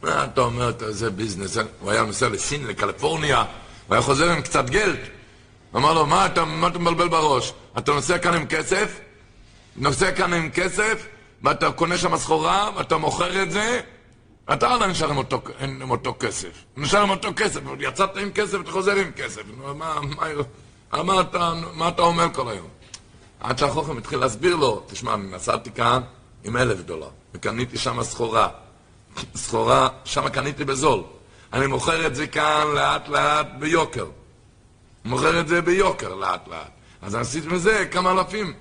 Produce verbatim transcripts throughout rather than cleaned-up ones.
מה אתה אומר, זה ביזנס? הוא היה נוסע לסין, לקליפורניה, הוא היה חוזר עם קצת גלד. אמר לו, מה אתה, מה אתה מבלבל בראש? אתה נוסע כאן עם כסף? נוסע כאן עם כסף, ואתה קונה שם סחורה, ואתה מוכר את זה, אתה לא נשאר עם אותו, עם אותו כסף. נשאר עם אותו כסף, יצאת עם כסף, אתה חוזר עם כסף. מה, מה, מה, אתה, מה אתה אומר כל היום? עד שהחוכם התחיל להסביר לו, תשמע, אני נסעתי כאן עם אלף דולר, וקניתי שם סחורה. סחורה, שם קניתי בזול. אני מוכר את זה כאן לאט לאט ביוקר. מוכר את זה ביוקר לאט לאט. אז עשיתי מזה כמה אלפים.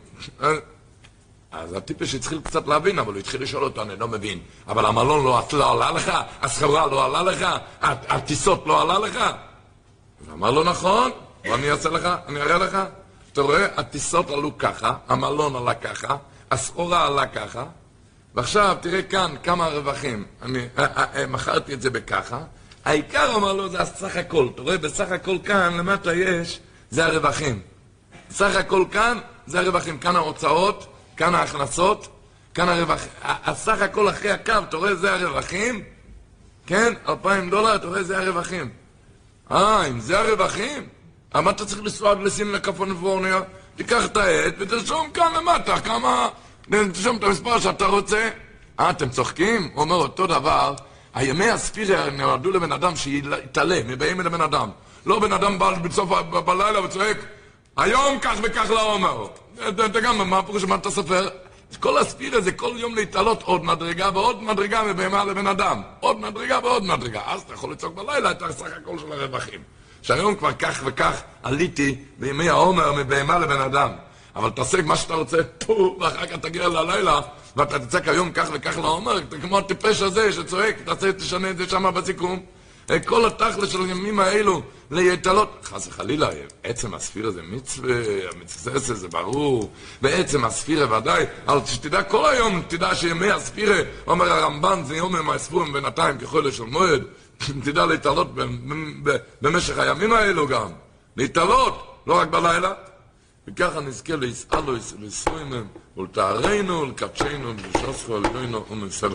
אז הטיפש התחיל קצת להבין, אבל הוא התחיל לשאול אותו, אני לא מבין. אבל המלון לא, לא עלה לך? הסחורה לא עלה לך? הטיסות לא עלה לך? ואמר לו, נכון, ואני אעשה לך, אני אראה לך. אתה רואה, הטיסות עלו ככה, המלון עלה ככה, הסחורה עלה ככה, ועכשיו תראה כאן כמה רווחים. אני מכרתי את זה בככה. העיקר אמר לו, זה הסך הכל. אתה רואה, בסך הכל כאן, למטה יש, זה הרווחים. סך הכל כאן, זה הרווחים. כאן ההוצאות, כאן ההכנסות, כאן הרווחים. הסך הכל אחרי הקו, אתה רואה, זה הרווחים. כן, אלפיים דולר, אתה רואה, זה הרווחים. אה, אם זה הרווחים, אבל אתה צריך לנסוע לסין לקליפורניה, תיקח את העט ותרשום כאן למטה, כמה, תרשום את המספר שאתה רוצה. אה, אתם צוחקים? הוא אומר אותו דבר, הימי הספירה נועדו לבן אדם שיתעלה, מבאים לבן אדם. לא בן אדם בא בסוף בלילה וצועק, היום כך וכך לעומר. אתה גם, מה פירוש, מה אתה סופר? כל הספירה זה כל יום להתעלות עוד מדרגה ועוד מדרגה מבהמה לבן אדם. עוד מדרגה ועוד מדרגה. אז אתה יכול לצעוק בלילה את הסך הכל של הרווחים. שהיום כבר כך וכך עליתי בימי העומר מבהמה לבן אדם. אבל תעשה מה שאתה רוצה, פו, ואחר כך תגיע ללילה, ואתה תצעק היום כך וכך לעומר, כמו הטיפש הזה שצועק, תעשה, תשנה את זה שם בסיכום. כל התכלה של הימים האלו להתעלות, חס וחלילה, עצם הספירה זה מצווה, המצווה זה ברור, בעצם הספירה ודאי, אבל שתדע כל היום, תדע שימי הספירה, אומר הרמב"ן, זה יום מהספורים בינתיים כחודש של מועד, תדע להתעלות במשך הימים האלו גם, להתעלות, לא רק בלילה, וככה נזכה להסעלו, לסוימם, ולתארנו, לקדשנו, ולשוסחו, ולדוינו, ומנסלו.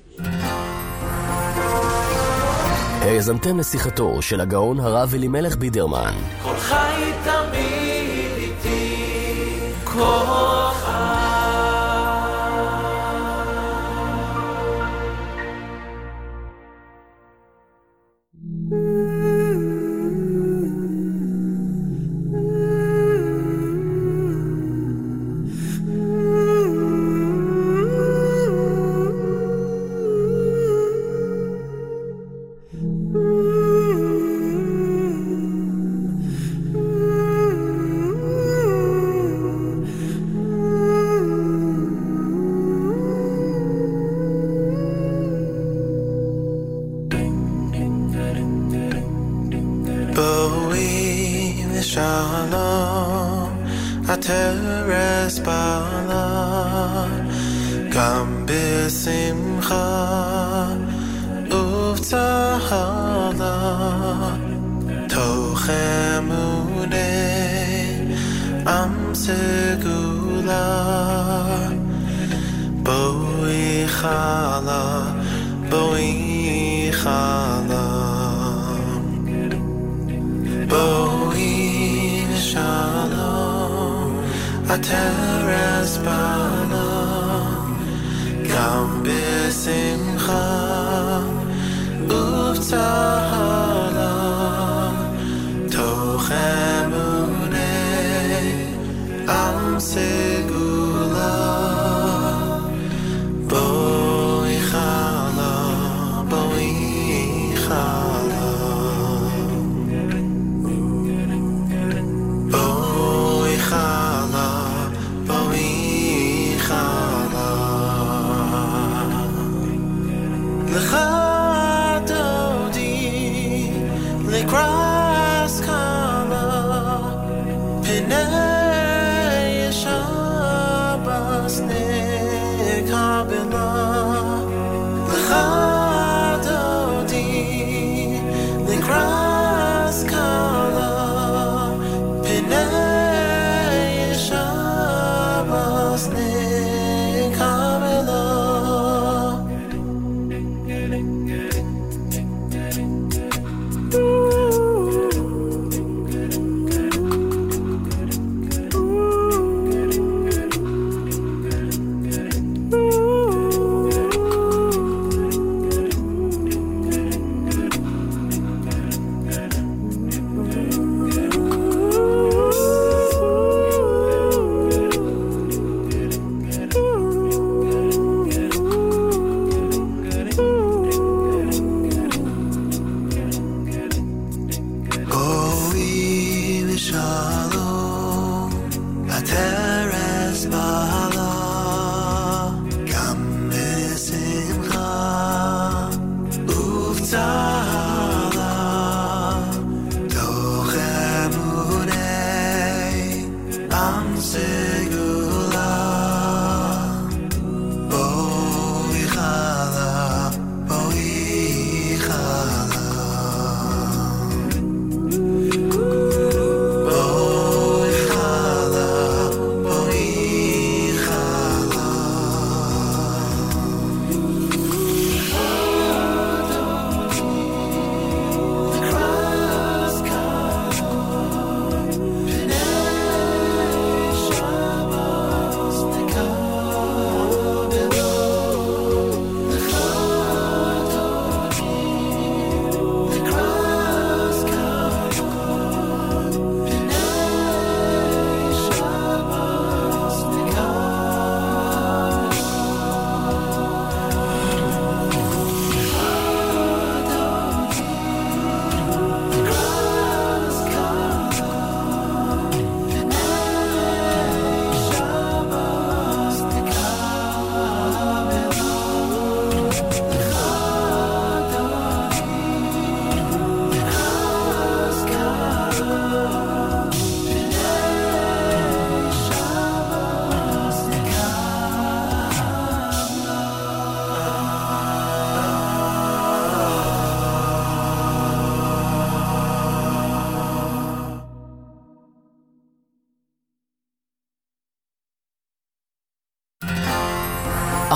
האזנתם לשיחתו של הגאון הרב אלימלך בידרמן. כל חי תמיד איתי, כל חי. התרס בעלה גם בשמחה ובצהלה תוך אמונה עם סגולה בואי חלה בואי חלה בואי שלום התרס בעלה גם בשמחה ובצהלה תוך אמונה עם סגולה בואי חלה בואי חלה בואי חלה בואי חלה לך דודי לקרס קלה פני שבס נקבלה לך דודי לקרס קלה פני שבס נקבלה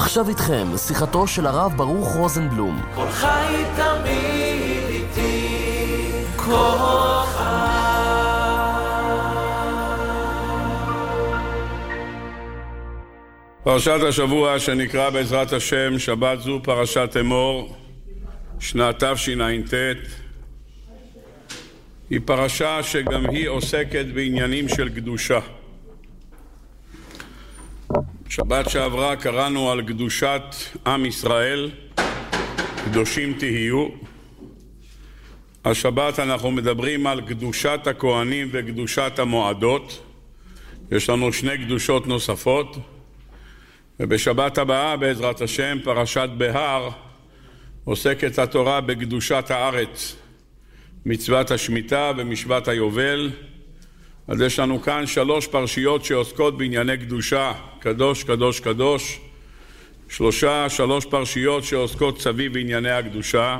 עכשיו איתכם שיחתו של הרב ברוך רוזנבלום. כל חי תמיד איתי כוחי. פרשת השבוע שנקרא בעזרת השם שבת זו פרשת אמור, שנת תשע"ט, היא פרשה שגם היא עוסקת בעניינים של קדושה. שבת שעברה קראנו על קדושת עם ישראל, קדושים תהיו. השבת אנחנו מדברים על קדושת הכהנים וקדושת המועדות. יש לנו שני קדושות נוספות, ובשבת הבאה בעזרת השם פרשת בהר עוסקת התורה בקדושת הארץ, מצוות השמיטה ומשפט היובל. אז יש לנו כאן שלוש פרשיות שעוסקות בענייני קדושה, קדוש קדוש קדוש, שלושה שלוש פרשיות שעוסקות סביב בענייני הקדושה.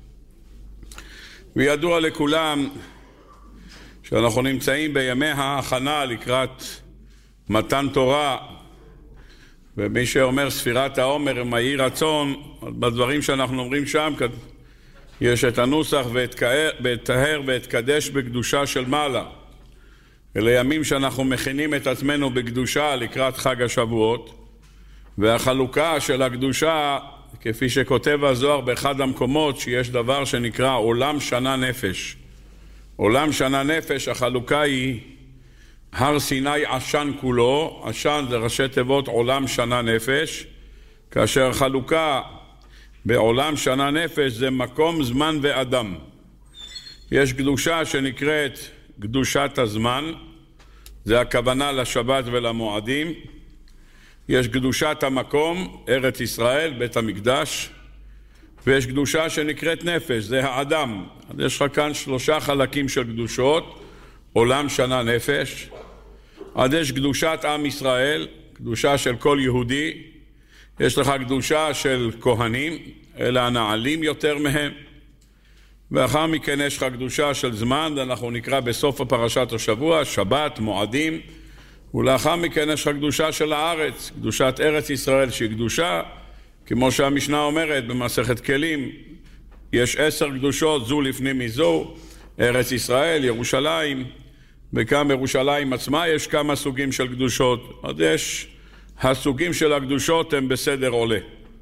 וידוע לכולם שאנחנו נמצאים בימי ההכנה לקראת מתן תורה, ומי שאומר ספירת העומר עם יהי רצון, בדברים שאנחנו אומרים שם יש את הנוסח וטהר והתקדש בקדושה של מעלה. אלה ימים שאנחנו מכינים את עצמנו בקדושה לקראת חג השבועות, והחלוקה של הקדושה, כפי שכותב הזוהר באחד המקומות, שיש דבר שנקרא עולם שנה נפש. עולם שנה נפש, החלוקה היא הר סיני עשן כולו, עשן זה ראשי תיבות עולם שנה נפש, כאשר החלוקה בעולם שנה נפש זה מקום, זמן ואדם. יש קדושה שנקראת קדושת הזמן, זה הכוונה לשבת ולמועדים. יש קדושת המקום, ארץ ישראל, בית המקדש, ויש קדושה שנקראת נפש, זה האדם. אז יש לך כאן שלושה חלקים של קדושות, עולם שנה נפש. אז יש קדושת עם ישראל, קדושה של כל יהודי. יש לך קדושה של כהנים, אלה הנעלים יותר מהם. ואחר מכן יש לך קדושה של זמן, אנחנו נקרא בסוף הפרשת השבוע, שבת, מועדים. ולאחר מכן יש לך קדושה של הארץ, קדושת ארץ ישראל שהיא קדושה, כמו שהמשנה אומרת במסכת כלים, יש עשר קדושות זו לפני מזו, ארץ ישראל, ירושלים, וגם בירושלים עצמה יש כמה סוגים של קדושות. אז יש, הסוגים של הקדושות הם בסדר עולה.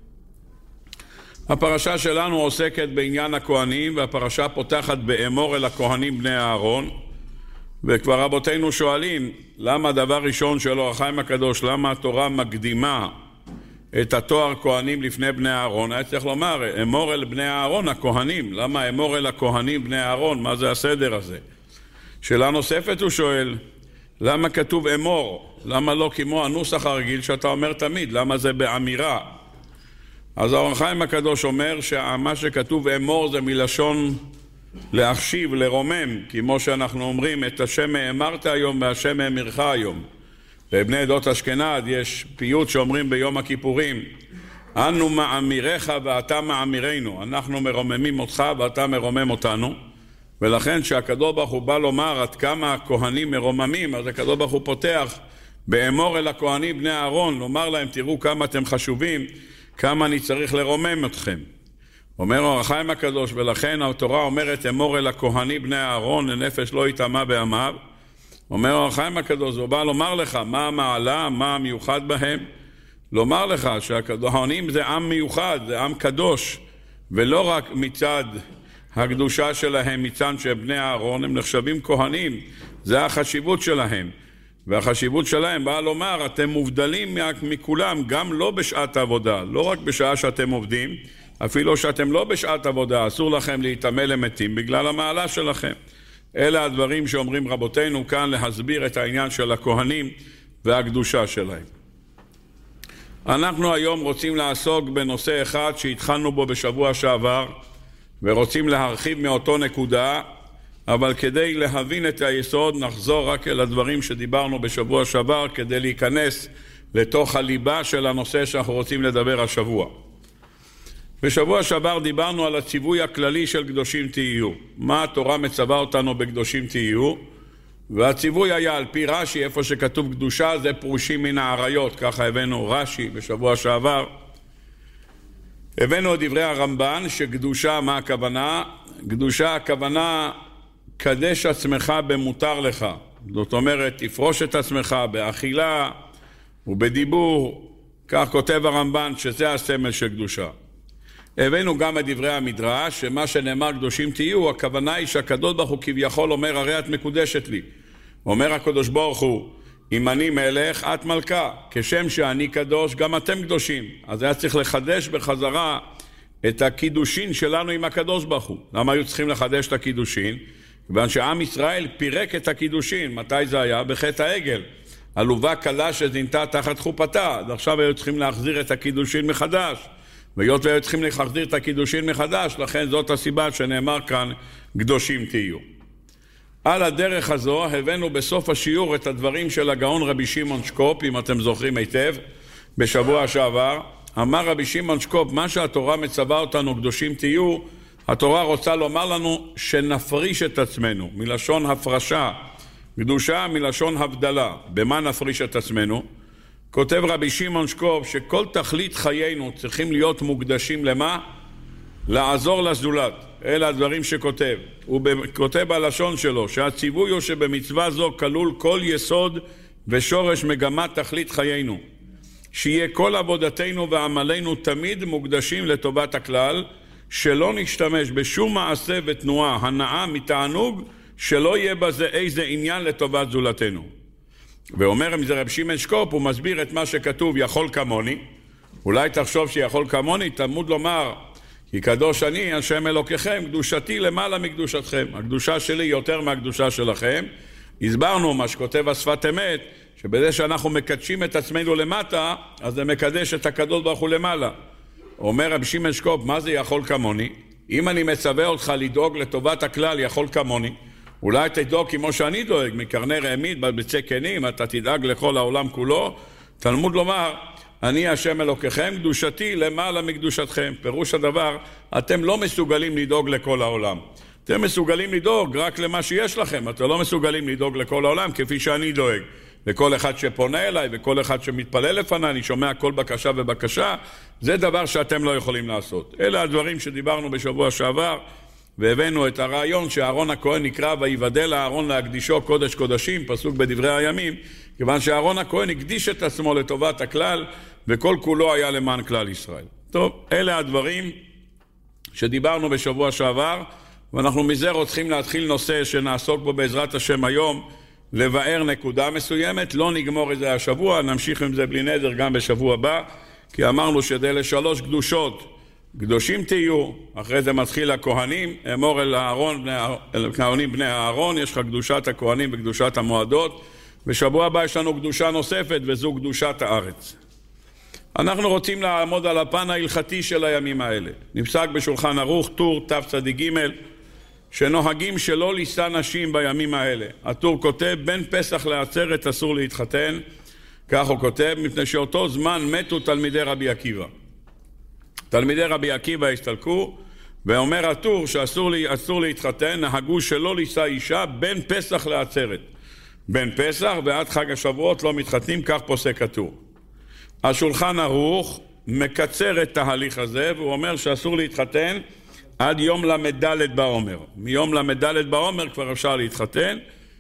הפרשה שלנו עוסקת בעניין הכהנים, והפרשה פותחת באמור אל הכהנים בני אהרון. וכבר רבותינו שואלים, למה דבר ראשון של אור החיים הקדוש, למה התורה מקדימה את התואר כהנים לפני בני אהרון? היה צריך לומר, אמור אל בני אהרון הכהנים. למה אמור אל הכהנים בני אהרון? מה זה הסדר הזה? שאלה נוספת הוא שואל, למה כתוב אמור? למה לא כמו הנוסח הרגיל שאתה אומר תמיד? למה זה באמירה? אז האור החיים הקדוש אומר שמה שכתוב אמור זה מלשון להחשיב, לרומם, כמו שאנחנו אומרים, את השם אמרת היום והשם אמירך היום. בבני עדות אשכנז יש פיוט שאומרים ביום הכיפורים, אנו מאמירך ואתה מאמירנו, אנחנו מרוממים אותך ואתה מרומם אותנו. ולכן שהקדוש ברוך הוא בא לומר עד כמה הכהנים מרוממים, אז הקדוש ברוך הוא פותח באמור אל הכהנים בני אהרון, לומר להם תראו כמה אתם חשובים, כמה אני צריך לרומם אתכם. אומר אור החיים הקדוש, ולכן התורה אומרת אמור אל הכהנים בני אהרון, לנפש לא יטמא בעמיו. אומר אור החיים הקדוש, הוא בא לומר לך מה המעלה, מה המיוחד בהם, לומר לך שהכהנים זה עם מיוחד, זה עם קדוש, ולא רק מצד הקדושה שלהם, מצד של בני אהרון, הם נחשבים כהנים, זה החשיבות שלהם. והחשיבות שלהם באה לומר, אתם מובדלים מכולם, גם לא בשעת עבודה, לא רק בשעה שאתם עובדים, אפילו שאתם לא בשעת עבודה, אסור לכם להתאמה למתים בגלל המעלה שלכם. אלה הדברים שאומרים רבותינו כאן להסביר את העניין של הכהנים והקדושה שלהם. אנחנו היום רוצים לעסוק בנושא אחד שהתחלנו בו בשבוע שעבר, ורוצים להרחיב מאותו נקודה, אבל כדי להבין את היסוד נחזור רק אל הדברים שדיברנו בשבוע שעבר, כדי להיכנס לתוך הליבה של הנושא שאנחנו רוצים לדבר השבוע. בשבוע שעבר דיברנו על הציווי הכללי של קדושים תהיו. מה התורה מצווה אותנו בקדושים תהיו? והציווי היה על פי רש"י, איפה שכתוב קדושה זה פרושים מן האריות, ככה הבאנו רש"י בשבוע שעבר. הבאנו את דברי הרמב"ן שקדושה, מה הכוונה? קדושה הכוונה קדש עצמך במותר לך. זאת אומרת, תפרוש את עצמך באכילה ובדיבור. כך כותב הרמב"ן שזה הסמל של קדושה. הבאנו גם את דברי המדרש, שמה שנאמר קדושים תהיו, הכוונה היא שהקדוש ברוך הוא כביכול אומר, הרי את מקודשת לי. אומר הקדוש ברוך הוא, אם אני מלך, את מלכה. כשם שאני קדוש, גם אתם קדושים. אז היה צריך לחדש בחזרה את הקידושין שלנו עם הקדוש ברוך הוא. למה היו צריכים לחדש את הקידושין? כיוון שעם ישראל פירק את הקידושין. מתי זה היה? בחטא העגל. עלובה קלה שזינתה תחת חופתה. אז עכשיו היו צריכים להחזיר את הקידושין מחדש. והיות והיו צריכים להחזיר את הקידושין מחדש, לכן זאת הסיבה שנאמר כאן, קדושים תהיו. על הדרך הזו הבאנו בסוף השיעור את הדברים של הגאון רבי שמעון שקופ, אם אתם זוכרים היטב, בשבוע שעבר. אמר רבי שמעון שקופ, מה שהתורה מצווה אותנו קדושים תהיו, התורה רוצה לומר לנו שנפריש את עצמנו, מלשון הפרשה, קדושה מלשון הבדלה. במה נפריש את עצמנו? כותב רבי שמעון שקופ שכל תכלית חיינו צריכים להיות מוקדשים למה? לעזור לזולת. אלה הדברים שכותב. הוא כותב בלשון שלו שהציווי הוא שבמצווה זו כלול כל יסוד ושורש מגמת תכלית חיינו. שיהיה כל עבודתנו ועמלנו תמיד מוקדשים לטובת הכלל, שלא נשתמש בשום מעשה ותנועה הנאה מתענוג, שלא יהיה בזה איזה עניין לטובת זולתנו. ואומר אם זה רב שמעון שקופ, הוא מסביר את מה שכתוב יכול כמוני. אולי תחשוב שיכול כמוני, תלמוד לומר כי קדוש אני השם אלוקיכם, קדושתי למעלה מקדושתכם. הקדושה שלי יותר מהקדושה שלכם. הסברנו מה שכותב השפת אמת, שבזה שאנחנו מקדשים את עצמנו למטה, אז זה מקדש את הקדוש ברוך הוא למעלה. אומר רב שמעון שקופ, מה זה יכול כמוני? אם אני מצווה אותך לדאוג לטובת הכלל יכול כמוני, אולי תדאוג כמו שאני דואג, מקרני רעמית, בביצי כנים, אתה תדאג לכל העולם כולו. תלמוד לומר, אני השם אלוקיכם, קדושתי למעלה מקדושתכם. פירוש הדבר, אתם לא מסוגלים לדאוג לכל העולם. אתם מסוגלים לדאוג רק למה שיש לכם. אתם לא מסוגלים לדאוג לכל העולם כפי שאני דואג. לכל אחד שפונה אליי וכל אחד שמתפלל לפני, אני שומע כל בקשה ובקשה. זה דבר שאתם לא יכולים לעשות. אלה הדברים שדיברנו בשבוע שעבר, והבאנו את הרעיון שאהרון הכהן נקרא ויבדל אהרון להקדישו קודש קודשים, פסוק בדברי הימים, כיוון שאהרון הכהן הקדיש את עצמו לטובת הכלל, וכל כולו היה למען כלל ישראל. טוב, אלה הדברים שדיברנו בשבוע שעבר, ואנחנו מזה רוצים להתחיל נושא שנעסוק בו בעזרת השם היום, לבאר נקודה מסוימת. לא נגמור את זה השבוע, נמשיך עם זה בלי נדר גם בשבוע הבא, כי אמרנו שזה לשלוש קדושות, קדושים תהיו. אחרי זה מתחיל הכהנים, אמור אל הארון, אל הכהנים בני הארון, יש לך קדושת הכהנים וקדושת המועדות. בשבוע הבא יש לנו קדושה נוספת, וזו קדושת הארץ. אנחנו רוצים לעמוד על הפן ההלכתי של הימים האלה. נפסק בשולחן ערוך טור תצ"ג, שנוהגים שלא לישא נשים בימים האלה. הטור כותב, בין פסח לעצרת אסור להתחתן, כך הוא כותב, מפני שאותו זמן מתו תלמידי רבי עקיבא. תלמידי רבי עקיבא הסתלקו, ואומר הטור שאסור לי, אסור להתחתן, נהגו שלא לישא אישה בין פסח לעצרת. בין פסח ועד חג השבועות לא מתחתנים, כך פוסק הטור. השולחן ערוך מקצר את ההליך הזה, והוא אומר שאסור להתחתן עד יום למדלת בעומר. מיום למדלת בעומר כבר אפשר להתחתן.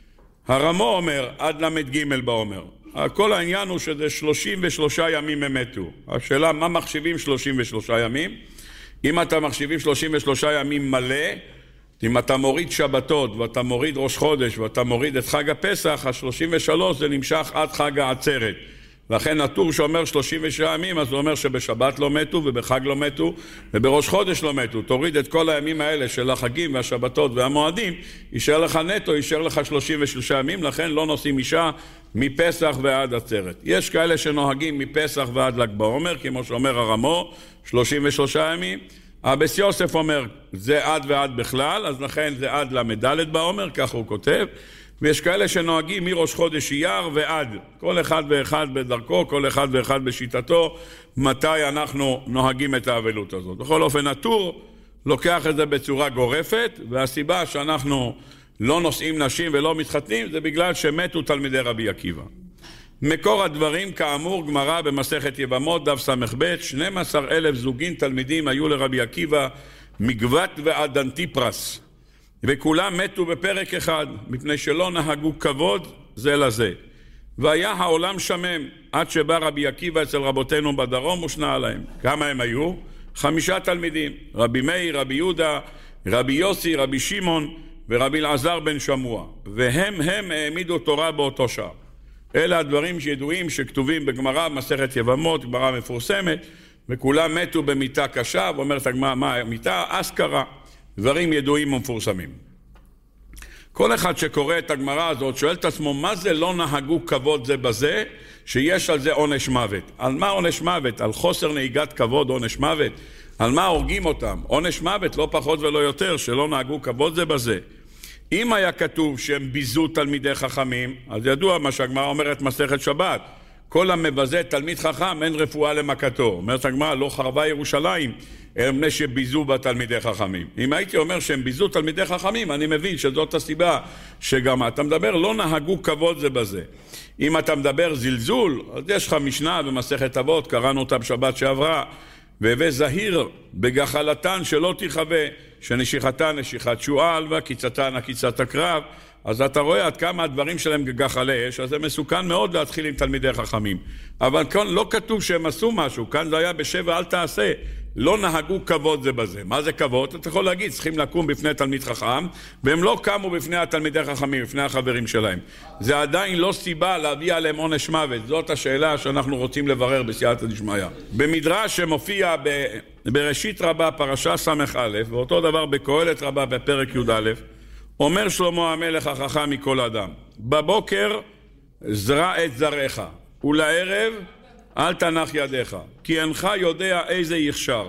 הרמו אומר עד למד ג' בעומר. כל העניין הוא שזה שלושים ושלושה ימים הם מתו. השאלה מה מחשיבים שלושים ושלושה ימים? אם אתה מחשיבים שלושים ושלושה ימים מלא, אם אתה מוריד שבתות ואתה מוריד ראש חודש ואתה מוריד את חג הפסח, ה-שלושים ושלוש זה נמשך עד חג העצרת. לכן הטור שאומר שלושים ושבעה ימים, אז הוא אומר שבשבת לא מתו ובחג לא מתו ובראש חודש לא מתו. תוריד את כל הימים האלה של החגים והשבתות והמועדים, יישאר לך נטו, יישאר לך שלושים ושלושה ימים, לכן לא נושאים אישה מפסח ועד עצרת. יש כאלה שנוהגים מפסח ועד ל"ג בעומר, כמו שאומר הרמו, שלושים ושלושה ימים. אבס יוסף אומר, זה עד ועד בכלל, אז לכן זה עד למדלת בעומר, כך הוא כותב. ויש כאלה שנוהגים מראש חודש אייר ועד, כל אחד ואחד בדרכו, כל אחד ואחד בשיטתו, מתי אנחנו נוהגים את האבלות הזאת. בכל אופן, הטור לוקח את זה בצורה גורפת, והסיבה שאנחנו לא נושאים נשים ולא מתחתנים, זה בגלל שמתו תלמידי רבי עקיבא. מקור הדברים כאמור גמרא במסכת יבמות דף ס"ב, שנים עשר אלף זוגין תלמידים היו לרבי עקיבא מגבת ועד אנטיפרס, וכולם מתו בפרק אחד מפני שלא נהגו כבוד זה לזה. והיה העולם שמם עד שבא רבי עקיבא אצל רבותינו בדרום ושנה עליהם. כמה הם היו? חמישה תלמידים, רבי מאיר, רבי יהודה, רבי יוסי, רבי שמעון ורבי אלעזר בן שמוע, והם הם העמידו תורה באותו שעה. אלה הדברים שידועים שכתובים בגמרא מסכת יבמות, גמרא מפורסמת, וכולם מתו במיטה קשה, ואומרת הגמרא מה המיטה? אסכרה. דברים ידועים ומפורסמים. כל אחד שקורא את הגמרא הזאת שואל את עצמו מה זה לא נהגו כבוד זה בזה, שיש על זה עונש מוות. על מה עונש מוות? על חוסר נהיגת כבוד עונש מוות? על מה הורגים אותם? עונש מוות לא פחות ולא יותר, שלא נהגו כבוד זה בזה. אם היה כתוב שהם ביזו תלמידי חכמים, אז ידוע מה שהגמרא אומרת מסכת שבת, כל המבזה תלמיד חכם אין רפואה למכתו. אומרת הגמרא לא חרבה ירושלים אלא מפני שביזו בה תלמידי חכמים. אם הייתי אומר שהם ביזו תלמידי חכמים, אני מבין שזאת הסיבה שגם אתה מדבר לא נהגו כבוד זה בזה. אם אתה מדבר זלזול, אז יש לך משנה במסכת אבות, קראנו אותה בשבת שעברה, והווה זהיר בגחלתן שלא תחווה, שנשיכתה נשיכת שועל וקיצתן עקיצת הקרב. אז אתה רואה עד כמה הדברים שלהם גחלי אש, אז זה מסוכן מאוד להתחיל עם תלמידי חכמים. אבל כאן לא כתוב שהם עשו משהו, כאן זה היה בשבע אל תעשה, לא נהגו כבוד זה בזה. מה זה כבוד? אתה יכול להגיד, צריכים לקום בפני תלמיד חכם, והם לא קמו בפני התלמידי חכמים, בפני החברים שלהם. זה עדיין לא סיבה להביא עליהם עונש מוות. זאת השאלה שאנחנו רוצים לברר בסייעתא דשמיא. במדרש שמופיע ב... בראשית רבה פרשה ס"א, ואותו דבר בקהלת רבה בפרק י"א, אומר שלמה המלך החכם מכל אדם, בבוקר זרע את זרעך, ולערב אל תנח ידיך, כי אינך יודע איזה יכשר,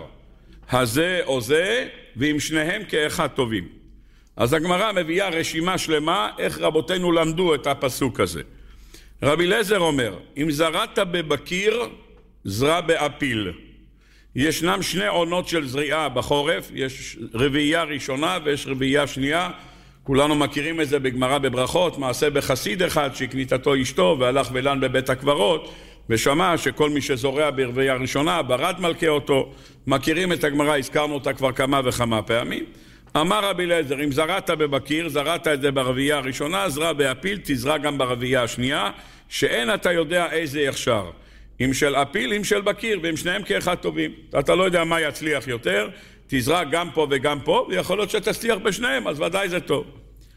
הזה או זה, ועם שניהם כאחד טובים. אז הגמרא מביאה רשימה שלמה איך רבותינו למדו את הפסוק הזה. רבי אליעזר אומר, אם זרעת בבקיר, זרע באפיל. ישנם שני עונות של זריעה בחורף, יש רביעייה ראשונה ויש רביעייה שנייה, כולנו מכירים את זה בגמרא בברכות, מעשה בחסיד אחד שקניתתו אשתו והלך ולן בבית הקברות, ושמע שכל מי שזורע ברביעייה ראשונה, ברד מלכה אותו. מכירים את הגמרא, הזכרנו אותה כבר כמה וכמה פעמים. אמר רבי אליעזר, אם זרעת בבקיר, זרעת את זה ברביעייה הראשונה, זרע באפיל, תזרע גם ברביעייה השנייה, שאין אתה יודע איזה יחשר. אם של אפיל, אם של בקיר, והם שניהם כאחד טובים. אתה לא יודע מה יצליח יותר, תזרע גם פה וגם פה, ויכול להיות שתצליח בשניהם, אז ודאי זה טוב.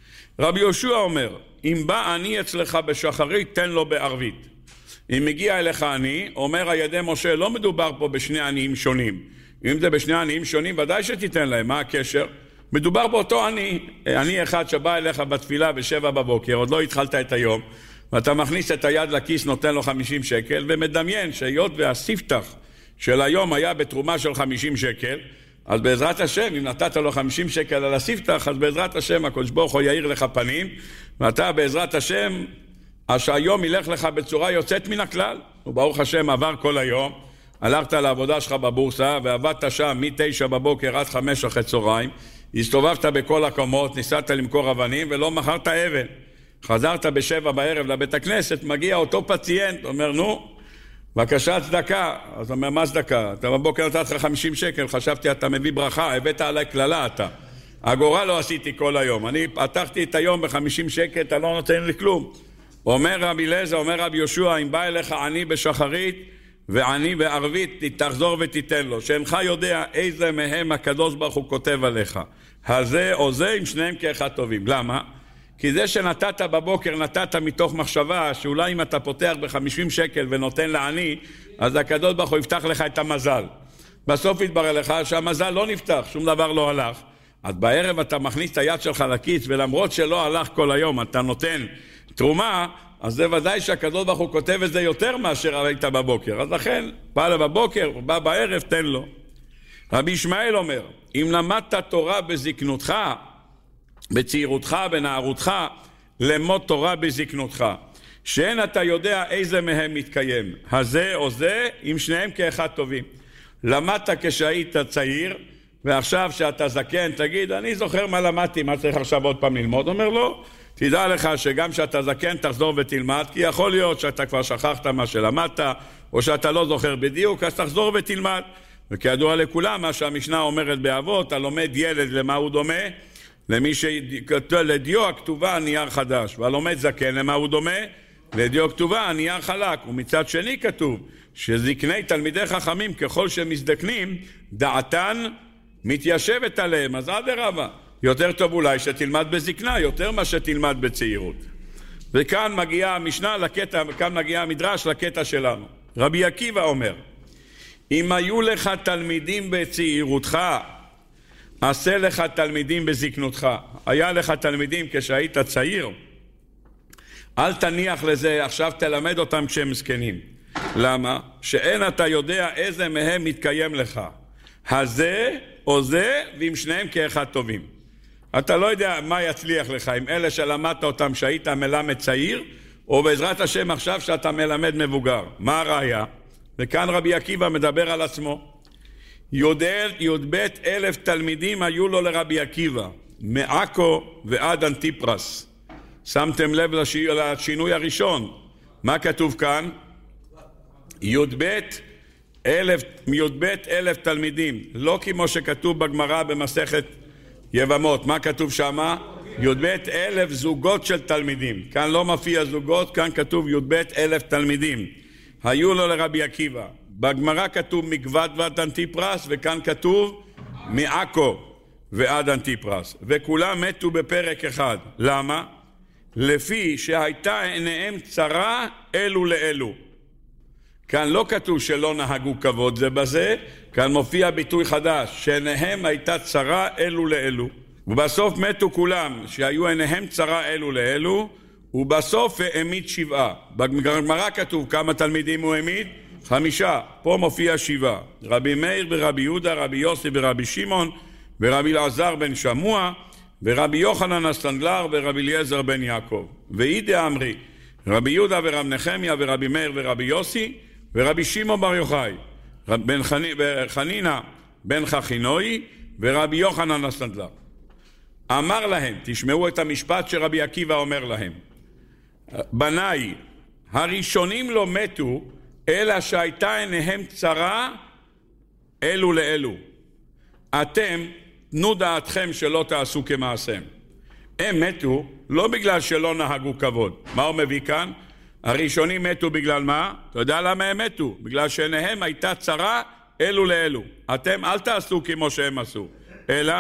רבי יהושע אומר, אם בא אני אצלך בשחרית, תן לו בערבית. אם מגיע אליך אני, אומר הידי משה, לא מדובר פה בשני עניים שונים. אם זה בשני עניים שונים, ודאי שתיתן להם. מה הקשר? מדובר באותו עני, עני אחד שבא אליך בתפילה בשבע בבוקר, עוד לא התחלת את היום, ואתה מכניס את היד לכיס, נותן לו חמישים שקל, ומדמיין שהיות והספתח של היום היה בתרומה של חמישים שקל, אז בעזרת השם, אם נתת לו חמישים שקל על הספתח, אז בעזרת השם הקדוש ברוך הוא יאיר לך פנים, ואתה בעזרת השם, שהיום ילך לך בצורה יוצאת מן הכלל. וברוך השם עבר כל היום, הלכת לעבודה שלך בבורסה, ועבדת שם מתשע בבוקר עד חמש אחרי צהריים, הסתובבת בכל הקומות, ניסעת למכור אבנים ולא מכרת אבן. חזרת בשבע בערב לבית הכנסת, מגיע אותו פציינט, אומר נו, בבקשה צדקה. אז אומר מה צדקה? אתה בבוקר נתת לך חמישים שקל, חשבתי אתה מביא ברכה, הבאת עליי כללה אתה. אגורה לא עשיתי כל היום, אני פתחתי את היום ב-חמישים שקל, אתה לא נותן לי כלום. אומר רבי אליעזר, אומר רבי יהושע, אם בא אליך עני בשחרית ועני בערבית, תחזור ותיתן לו, שאינך יודע איזה מהם הקדוש ברוך הוא כותב עליך, הזה או זה, עם שניהם כאחד טובים. למה? כי זה שנתת בבוקר, נתת מתוך מחשבה שאולי אם אתה פותח ב-חמישים שקל ונותן לעני, אז הקדוש ברוך הוא יפתח לך את המזל. בסוף יתברר לך שהמזל לא נפתח, שום דבר לא הלך. אז בערב אתה מכניס את היד שלך לכיס, ולמרות שלא הלך כל היום, אתה נותן תרומה, אז זה ודאי שהקדוש ברוך הוא כותב את זה יותר מאשר היית בבוקר. אז לכן, בא לה בבוקר, בא בערב, תן לו. רבי ישמעאל אומר, אם למדת תורה בזקנותך, בצעירותך, בנערותך, למות תורה בזקנותך, שאין אתה יודע איזה מהם מתקיים, הזה או זה, עם שניהם כאחד טובים. למדת כשהיית צעיר, ועכשיו שאתה זקן, תגיד, אני זוכר מה למדתי, מה צריך עכשיו עוד פעם ללמוד? אומר לא, תדע לך שגם שאתה זקן תחזור ותלמד, כי יכול להיות שאתה כבר שכחת מה שלמדת, או שאתה לא זוכר בדיוק, אז תחזור ותלמד. וכידוע לכולם, מה שהמשנה אומרת באבות, הלומד ילד למה הוא דומה? למי שלדיו הכתובה נייר חדש, והלומד זקן למה הוא דומה? לדיו הכתובה נייר חלק. ומצד שני כתוב שזקני תלמידי חכמים ככל שמזדקנים, דעתן מתיישבת עליהם. אז אדרבה, יותר טוב אולי שתלמד בזקנה, יותר מה שתלמד בצעירות. וכאן מגיעה המשנה לקטע, כאן מגיע המדרש לקטע שלנו. רבי עקיבא אומר, אם היו לך תלמידים בצעירותך, עשה לך תלמידים בזקנותך. היה לך תלמידים כשהיית צעיר, אל תניח לזה, עכשיו תלמד אותם כשהם זקנים. למה? שאין אתה יודע איזה מהם מתקיים לך. הזה או זה, ועם שניהם כאחד טובים. אתה לא יודע מה יצליח לך, עם אלה שלמדת אותם שהיית מלמד צעיר, או בעזרת השם עכשיו שאתה מלמד מבוגר. מה הראיה? וכאן רבי עקיבא מדבר על עצמו. י"ב אלף תלמידים היו לו לרבי עקיבא, מעכו ועד אנטיפרס. שמתם לב לשינוי הראשון. מה כתוב כאן? י"ב אלף, י"ב אלף תלמידים. לא כמו שכתוב בגמרא במסכת יבמות. מה כתוב שמה? י"ב אלף זוגות של תלמידים. כאן לא מופיע זוגות, כאן כתוב י"ב אלף תלמידים. היו לו לרבי עקיבא. בגמרא כתוב מגבד ועד אנטיפרס, וכאן כתוב מעכו ועד אנטיפרס. וכולם מתו בפרק אחד. למה? לפי שהייתה עיניהם צרה אלו לאלו. כאן לא כתוב שלא נהגו כבוד זה בזה, כאן מופיע ביטוי חדש, שעיניהם הייתה צרה אלו לאלו. ובסוף מתו כולם, שהיו עיניהם צרה אלו לאלו, ובסוף העמיד שבעה. בגמרא כתוב כמה תלמידים הוא העמיד? חמישה. פה מופיע שבעה. רבי מאיר ורבי יהודה, רבי יוסי ורבי שמעון, ורבי אלעזר בן שמוע, ורבי יוחנן הסנדלר ורבי אליעזר בן יעקב. ואידי אמרי, רבי יהודה ורב נחמיה ורבי מאיר ורבי יוסי, ורבי שמעון בר יוחאי, בן חנינה בן חכינוי, ורבי יוחנן הסנדלר. אמר להם, תשמעו את המשפט שרבי עקיבא אומר להם, בניי, הראשונים לא מתו, אלא שהייתה עיניהם צרה אלו לאלו. אתם תנו דעתכם שלא תעשו כמעשיהם. הם מתו לא בגלל שלא נהגו כבוד. מה הוא מביא כאן? הראשונים מתו בגלל מה? אתה יודע למה הם מתו? בגלל שעיניהם הייתה צרה אלו לאלו. אתם אל תעשו כמו שהם עשו, אלא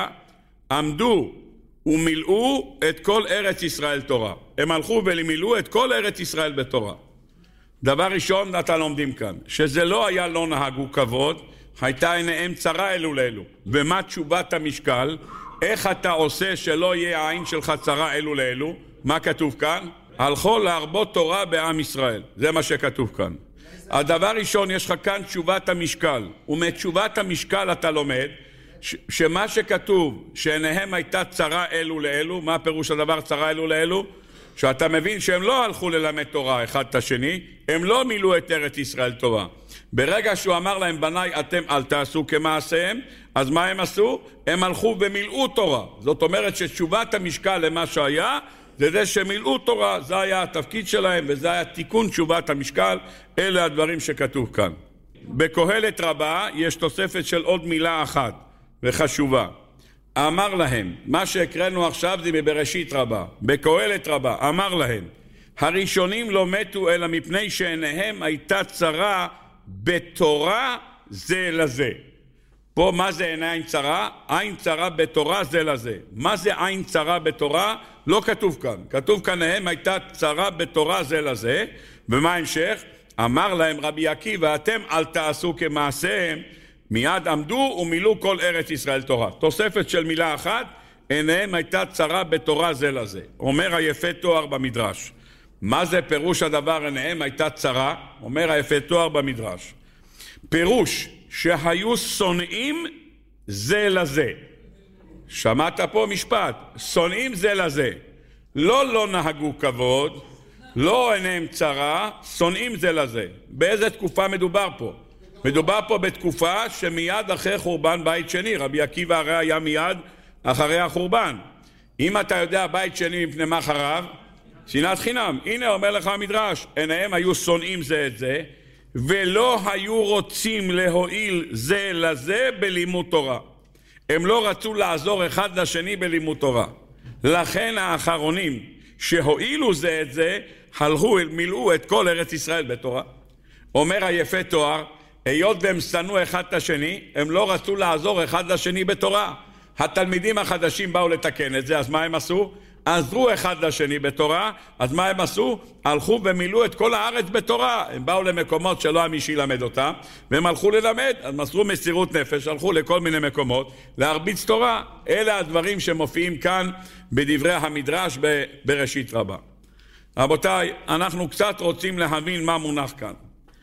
עמדו ומילאו את כל ארץ ישראל תורה. הם הלכו ומילאו את כל ארץ ישראל בתורה. דבר ראשון אתה לומדים כאן, שזה לא היה לא נהגו כבוד, הייתה עיניהם צרה אלו לאלו. ומה תשובת המשקל? איך אתה עושה שלא יהיה העין שלך צרה אלו לאלו? מה כתוב כאן? הלכו להרבות תורה בעם ישראל. זה מה שכתוב כאן. הדבר ראשון, יש לך כאן תשובת המשקל. ומתשובת המשקל אתה לומד ש- שמה שכתוב שעיניהם הייתה צרה אלו לאלו, מה פירוש הדבר צרה אלו לאלו? שאתה מבין שהם לא הלכו ללמד תורה אחד את השני, הם לא מילאו את ארץ ישראל תורה. ברגע שהוא אמר להם, בניי אתם אל תעשו כמעשיהם, אז מה הם עשו? הם הלכו ומילאו תורה. זאת אומרת שתשובת המשקל למה שהיה, זה זה שמילאו תורה, זה היה התפקיד שלהם, וזה היה תיקון תשובת המשקל. אלה הדברים שכתוב כאן. בקהלת רבה יש תוספת של עוד מילה אחת וחשובה. אמר להם, מה שהקראנו עכשיו זה מבראשית רבה, בקהלת רבה, אמר להם, הראשונים לא מתו אלא מפני שעיניהם הייתה צרה בתורה זה לזה. פה מה זה עיניים צרה? עין צרה בתורה זה לזה. מה זה עין צרה בתורה? לא כתוב כאן. כתוב כאן להם הייתה צרה בתורה זה לזה. ומה המשך? אמר להם רבי עקיבא, אתם אל תעשו כמעשיהם, מיד עמדו ומילאו כל ארץ ישראל תורה. תוספת של מילה אחת, עיניהם הייתה צרה בתורה זה לזה. אומר היפה תואר במדרש. מה זה פירוש הדבר עיניהם הייתה צרה? אומר היפה תואר במדרש. פירוש שהיו שונאים זה לזה. שמעת פה משפט, שונאים זה לזה. לא לא נהגו כבוד, לא עיניהם צרה, שונאים זה לזה. באיזה תקופה מדובר פה? מדובר פה בתקופה שמיד אחרי חורבן בית שני, רבי עקיבא הרי היה מיד אחרי החורבן. אם אתה יודע בית שני מפני מה חרב, שנאת חינם. הנה אומר לך המדרש, עיניהם היו שונאים זה את זה, ולא היו רוצים להועיל זה לזה בלימוד תורה. הם לא רצו לעזור אחד לשני בלימוד תורה. לכן האחרונים שהועילו זה את זה, הלכו, מילאו את כל ארץ ישראל בתורה. אומר היפה תואר, היות והם שנאו אחד את השני, הם לא רצו לעזור אחד לשני בתורה. התלמידים החדשים באו לתקן את זה, אז מה הם עשו? עזרו אחד לשני בתורה, אז מה הם עשו? הלכו ומילאו את כל הארץ בתורה. הם באו למקומות שלא היה מי שילמד אותם, והם הלכו ללמד, אז מסרו מסירות נפש, הלכו לכל מיני מקומות להרביץ תורה. אלה הדברים שמופיעים כאן בדברי המדרש בראשית רבה. רבותיי, אנחנו קצת רוצים להבין מה מונח כאן.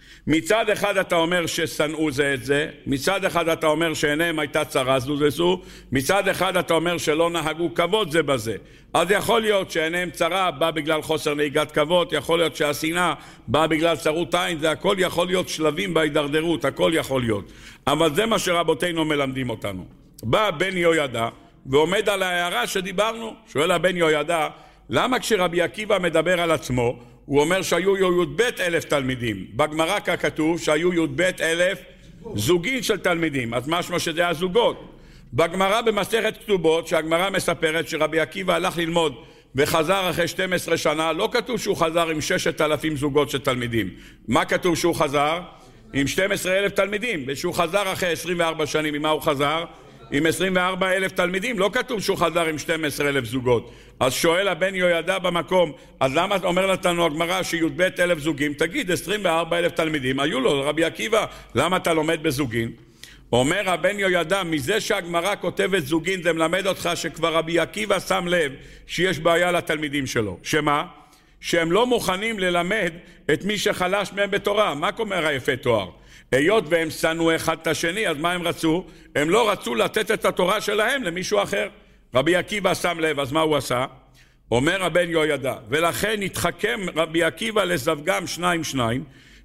מצד אחד אתה אומר ששנאו זה את זה, מצד אחד אתה אומר שעיניהם הייתה צרה זו לזו, מצד אחד אתה אומר שלא נהגו כבוד זה בזה. אז יכול להיות שעיניהם צרה בא בגלל חוסר נהיגת כבוד, יכול להיות שהשנאה בא בגלל צרות עין, זה הכל יכול להיות שלבים בהידרדרות, הכל יכול להיות. אבל זה מה שרבותינו מלמדים אותנו. בא בן יהוידע ועומד על ההערה שדיברנו, שואל הבן יהוידע, למה כשרבי עקיבא מדבר על עצמו, הוא אומר שהיו י"ב אלף תלמידים. בגמרא כתוב שהיו י"ב אלף זוגים של תלמידים. אז משמע שזה היה זוגות. בגמרא במסכת כתובות, שהגמרא מספרת שרבי עקיבא הלך ללמוד וחזר אחרי שתים עשרה שנה, לא כתוב שהוא חזר עם ששת אלפים זוגות של תלמידים. מה כתוב שהוא חזר? עם שנים עשר אלף תלמידים. ושהוא חזר אחרי עשרים וארבע שנים, עם מה הוא חזר? עם עשרים וארבעה אלף תלמידים. לא כתוב שהוא חזר עם שנים עשר אלף זוגות. אז שואל הבן יהוידע במקום, אז למה אומר לנו הגמרא שי"ב אלף זוגים? תגיד, עשרים וארבעה אלף תלמידים היו לו, רבי עקיבא, למה אתה לומד בזוגין? אומר הבן יהוידע, מזה שהגמרא כותבת זוגין, זה מלמד אותך שכבר רבי עקיבא שם לב שיש בעיה לתלמידים שלו. שמה? שהם לא מוכנים ללמד את מי שחלש מהם בתורה. מה אומר היפה תואר? היות והם שנאו אחד את השני, אז מה הם רצו? הם לא רצו לתת את התורה שלהם למישהו אחר. רבי עקיבא שם לב, אז מה הוא עשה? אומר הבן יהוידע, ולכן התחכם רבי עקיבא לזווגם שניים שניים,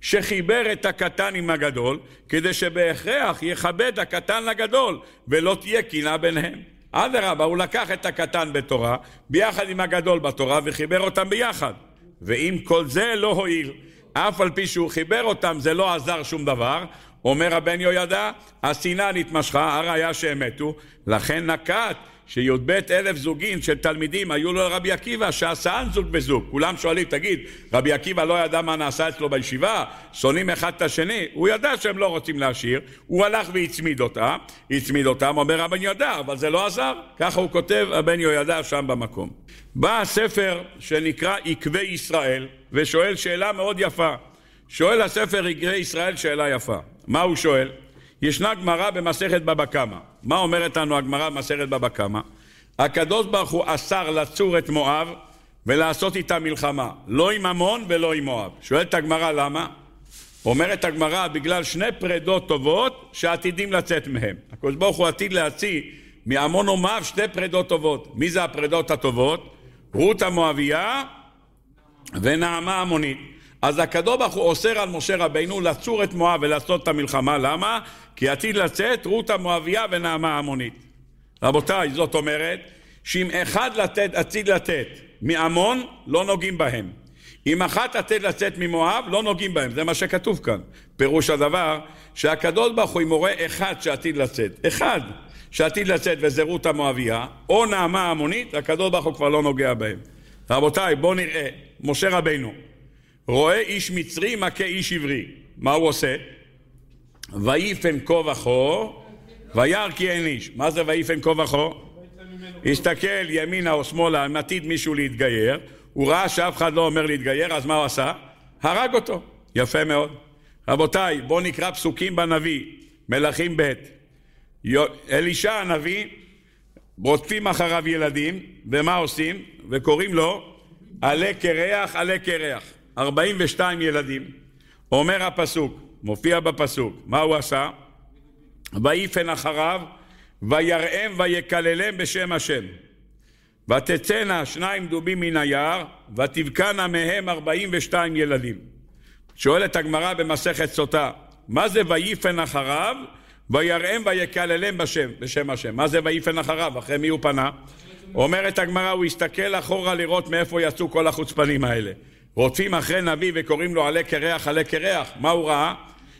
שחיבר את הקטן עם הגדול, כדי שבהכרח יכבד הקטן לגדול, ולא תהיה קינה ביניהם. אדרבה, הוא לקח את הקטן בתורה, ביחד עם הגדול בתורה, וחיבר אותם ביחד. ואם כל זה לא הועיל, אף על פי שהוא חיבר אותם, זה לא עזר שום דבר. אומר הבן יהוידע, השנאה נתמשכה, הראיה שהם מתו, לכן נקט שי"ב אלף זוגין של תלמידים היו לו לרבי עקיבא, שעשאן זוג בזוג. כולם שואלים, תגיד, רבי עקיבא לא ידע מה נעשה אצלו בישיבה? שונאים אחד את השני? הוא ידע שהם לא רוצים להשאיר, הוא הלך והצמיד אותם, הצמיד אותם, אומר הבן יהוידע, אבל זה לא עזר. ככה הוא כותב הבן יהוידע שם במקום. בא הספר שנקרא עקבי ישראל, ושואל שאלה מאוד יפה. שואל הספר עקבי ישראל שאלה יפה. מה הוא שואל? ישנה גמרא במסכת בבא קמא. מה אומרת לנו הגמרא במסכת בבא קמא? הקדוש ברוך הוא אסר לצור את מואב ולעשות איתה מלחמה, לא עם עמון ולא עם מואב. שואלת הגמרא למה? אומרת הגמרא, בגלל שני פרדות טובות שעתידים לצאת מהם. הקדוש ברוך הוא עתיד להוציא מעמון ומואב שתי פרדות טובות. מי זה הפרדות הטובות? רות המואביה ונעמה המונית. אז הקדוש ברוך הוא אוסר על משה רבינו לצור את מואב ולעשות את המלחמה. למה? כי עתיד לצאת רות המואביה ונעמה המונית. רבותיי, זאת אומרת שאם אחד לתת, עתיד לתת מעמון, לא נוגעים בהם. אם אחת עתיד לצאת ממואב, לא נוגעים בהם. זה מה שכתוב כאן. פירוש הדבר שהקדוש ברוך הוא מורה אחד שעתיד לצאת. אחד שעתיד לצאת וזה רות המואביה או נעמה המונית, הקדוש ברוך הוא כבר לא נוגע בהם. רבותיי, בואו נראה. משה רבינו רואה איש מצרי מכה איש עברי. מה הוא עושה? ויפן כה וכה וירא כי אין איש. מה זה ויפן כה וכה? הסתכל ימינה או שמאלה, אם עתיד מישהו להתגייר, הוא ראה שאף אחד לא אומר להתגייר, אז מה הוא עשה? הרג אותו. יפה מאוד. רבותיי, בואו נקרא פסוקים בנביא, מלכים ב'. אלישע הנביא, רודפים אחריו ילדים, ומה עושים? וקוראים לו עלה קרח, עלה קרח. ארבעים ושתיים ילדים. אומר הפסוק, מופיע בפסוק, מה הוא עשה? ויפן אחריו ויראם ויקללם בשם השם, ותצאנה שניים דובים מן היער ותבקענה מהם ארבעים ושתיים ילדים. שואלת הגמרא במסכת סוטה, מה זה ויפן אחריו ויראם ויקללם בשם, בשם השם. מה זה ויפן אחריו? אחרי מי הוא פנה? אומרת הגמרא, הוא הסתכל אחורה לראות מאיפה יצאו כל החוצפנים האלה. רודפים אחרי נביא וקוראים לו עלה קרח, עלה קרח. מה הוא ראה?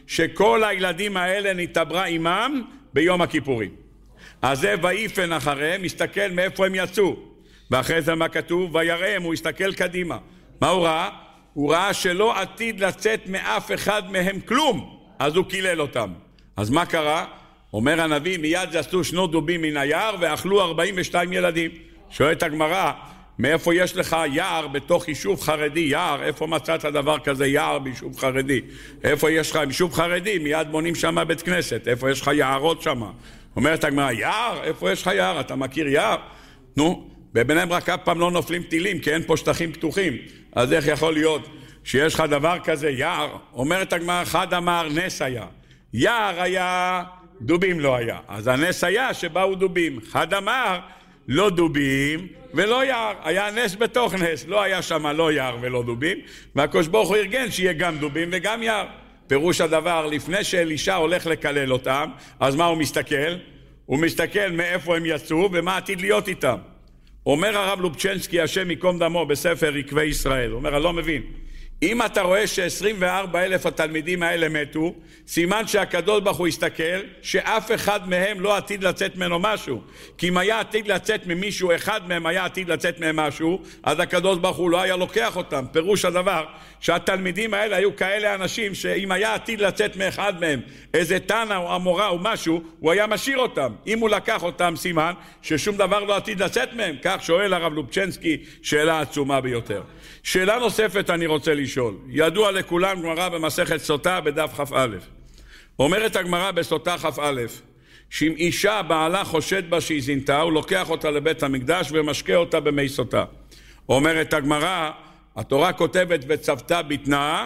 שכל הילדים האלה נתעברה עמם ביום הכיפורים. אז זה ויפן אחריהם, מסתכל מאיפה הם יצאו. ואחרי זה מה כתוב? ויראם, הוא הסתכל קדימה. מה הוא ראה? הוא ראה שלא עתיד לצאת מאף אחד מהם כלום. אז הוא קילל אותם. אז מה קרה? אומר הנביא, מיד יצאו שנו דובים מן היער ואכלו ארבעים ושתיים ילדים. שואלת הגמרא, מאיפה יש לך יער בתוך יישוב חרדי? יער, איפה מצאת דבר כזה יער ביישוב חרדי? איפה יש לך יישוב חרדי? מיד בונים שם בית כנסת. איפה יש לך יערות שם? אומרת הגמרא, יער? איפה יש לך יער? אתה מכיר יער? נו, בבני ברק אף פעם לא נופלים טילים, כי אין פה שטחים פתוחים. אז איך יכול להיות שיש לך דבר כזה יער? אומרת הגמרא, אחד אמר נס היה. יער היה, דובים לא היה. אז הנס היה שבאו דובים. אחד אמר, לא דובים ולא יער. היה נס בתוך נס. לא היה שם לא יער ולא דובים. והקדוש ברוך הוא ארגן שיהיה גם דובים וגם יער. פירוש הדבר, לפני שאלישע הולך לקלל אותם, אז מה הוא מסתכל? הוא מסתכל מאיפה הם יצאו ומה עתיד להיות איתם. אומר הרב לובצ'נסקי, השם יקום דמו, בספר עקבי ישראל. הוא אומר, אני לא מבין. אם אתה רואה ש-עשרים וארבעה אלף התלמידים האלה מתו, סימן שהקדוש ברוך הוא הסתכל שאף אחד מהם לא עתיד לצאת ממנו משהו. כי אם היה עתיד לצאת ממישהו, אחד מהם היה עתיד לצאת מהם משהו, אז הקדוש ברוך הוא לא היה לוקח אותם. פירוש הדבר שהתלמידים האלה היו כאלה אנשים שאם היה עתיד לצאת מאחד מהם איזה תנא או אמורה או משהו, הוא היה משאיר אותם. אם הוא לקח אותם, סימן ששום דבר לא עתיד לצאת מהם. כך שואל הרב לובצ'נסקי שאלה עצומה ביותר. שאלה נוספת אני רוצה לשאול. ידוע לכולם גמרא במסכת סוטה בדף כ"א. אומרת הגמרא בסוטה כ"א, שאם אישה בעלה חושד בה שהיא זינתה, הוא לוקח אותה לבית המקדש ומשקה אותה במי סוטה. אומרת הגמרא, התורה כותבת וצוותה בטנה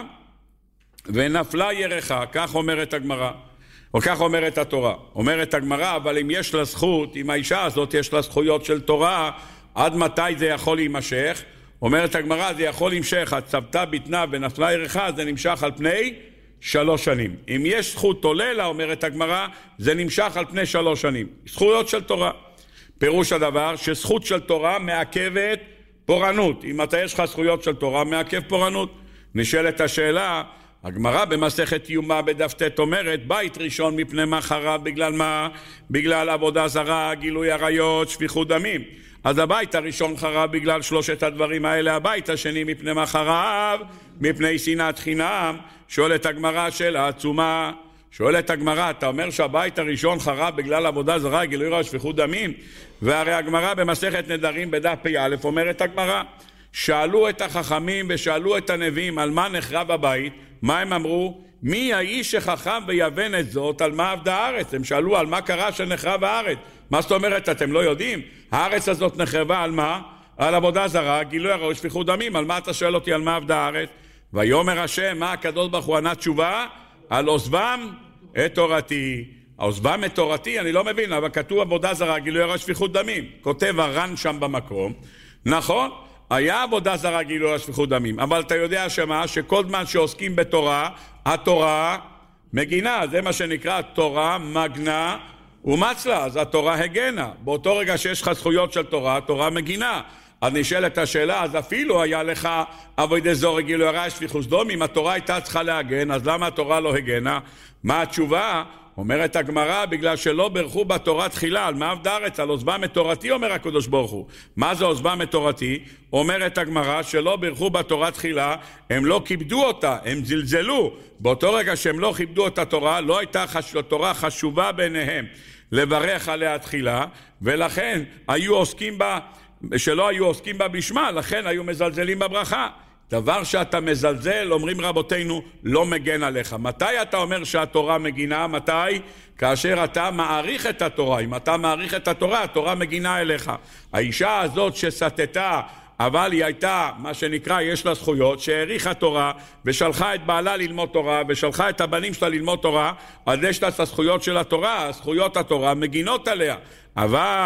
ונפלה ירחה, כך אומרת הגמרא. או כך אומרת התורה. אומרת הגמרא, אבל אם יש לה זכות, אם האישה הזאת יש לה זכויות של תורה, עד מתי זה יכול להימשך? אומרת הגמרא, זה יכול להמשך, הצוותה בטנה ונפלה ירחה, זה נמשך על פני שלוש שנים. אם יש זכות עולה לה, אומרת הגמרא, זה נמשך על פני שלוש שנים. זכויות של תורה. פירוש הדבר שזכות של תורה מעכבת פורענות. אם אתה יש לך זכויות של תורה, מעכב פורענות. נשאלת השאלה, הגמרא במסכת יומא בדף ט' אומרת, בית ראשון מפני מה חרב, בגלל מה? בגלל עבודה זרה, גילוי עריות, שפיכות דמים. אז הבית הראשון חרב בגלל שלושת הדברים האלה, הבית השני מפני מה חרב? מפני שנאת חינם. שואלת הגמרא שאלה עצומה, שואלת הגמרא, אתה אומר שהבית הראשון חרב בגלל עבודה זרה, גילוי עריות, שפיכות דמים? והרי הגמרא במסכת נדרים בדף פ"א אומרת הגמרא, שאלו את החכמים ושאלו את הנביאים על מה נחרב הבית, מה הם אמרו? מי האיש שחכם ויבן את זאת, על מה עבדה הארץ? הם שאלו על מה קרה שנחרב הארץ. מה זאת אומרת, אתם לא יודעים? הארץ הזאת נחרבה על מה? על עבודה זרה, גילוי עריות, שפיכות דמים. על מה אתה שואל אותי על מה עבדה הארץ? ויאמר השם, מה הקדוש ברוך הוא ענה תשובה? על עוזבם את תורתי. עוזבם את תורתי, אני לא מבין, אבל כתוב עבודה זרה, גילוי עריות, שפיכות דמים. כותב הר"ן שם במקום. נכון? היה עבודה זרה, גילוי עריות, שפיכות דמים. אבל אתה יודע שמה? שכל זמן שעוסקים בתורה, התורה מגינה. זה מה שנקרא תורה מגנה ומצלה. אז התורה הגנה. באותו רגע שיש לך זכויות של תורה, התורה מגינה. אז נשאלת השאלה, אז אפילו היה לך עבודה זרה, גילוי עריות, שפיכות דמים, אם התורה הייתה צריכה להגן, אז למה התורה לא הגנה? מה התשובה? אומרת הגמרא, בגלל שלא ברכו בתורה תחילה, על מה עבדה הארץ? על עוזבם את תורתי, אומר הקדוש ברוך הוא. מה זה עוזבם את תורתי? אומרת הגמרא, שלא ברכו בתורה תחילה, הם לא כיבדו אותה, הם זלזלו. באותו רגע שהם לא כיבדו את התורה, לא הייתה התורה חשובה ביניהם לברך עליה תחילה, ולכן היו עוסקים בה, שלא היו עוסקים בה בשמה, לכן היו מזלזלים בברכה. דבר שאתה מזלזל, אומרים רבותינו, לא מגן עליך. מתי אתה אומר שהתורה מגינה? מתי? כאשר אתה מעריך את התורה. אם אתה מעריך את התורה, התורה מגינה אליך. האישה הזאת שסתתה, אבל היא הייתה, מה שנקרא, יש לה זכויות, שהעריכה תורה, ושלחה את בעלה ללמוד תורה, ושלחה את הבנים שלה ללמוד תורה, אז יש לה את הזכויות של התורה, זכויות התורה מגינות עליה. אבל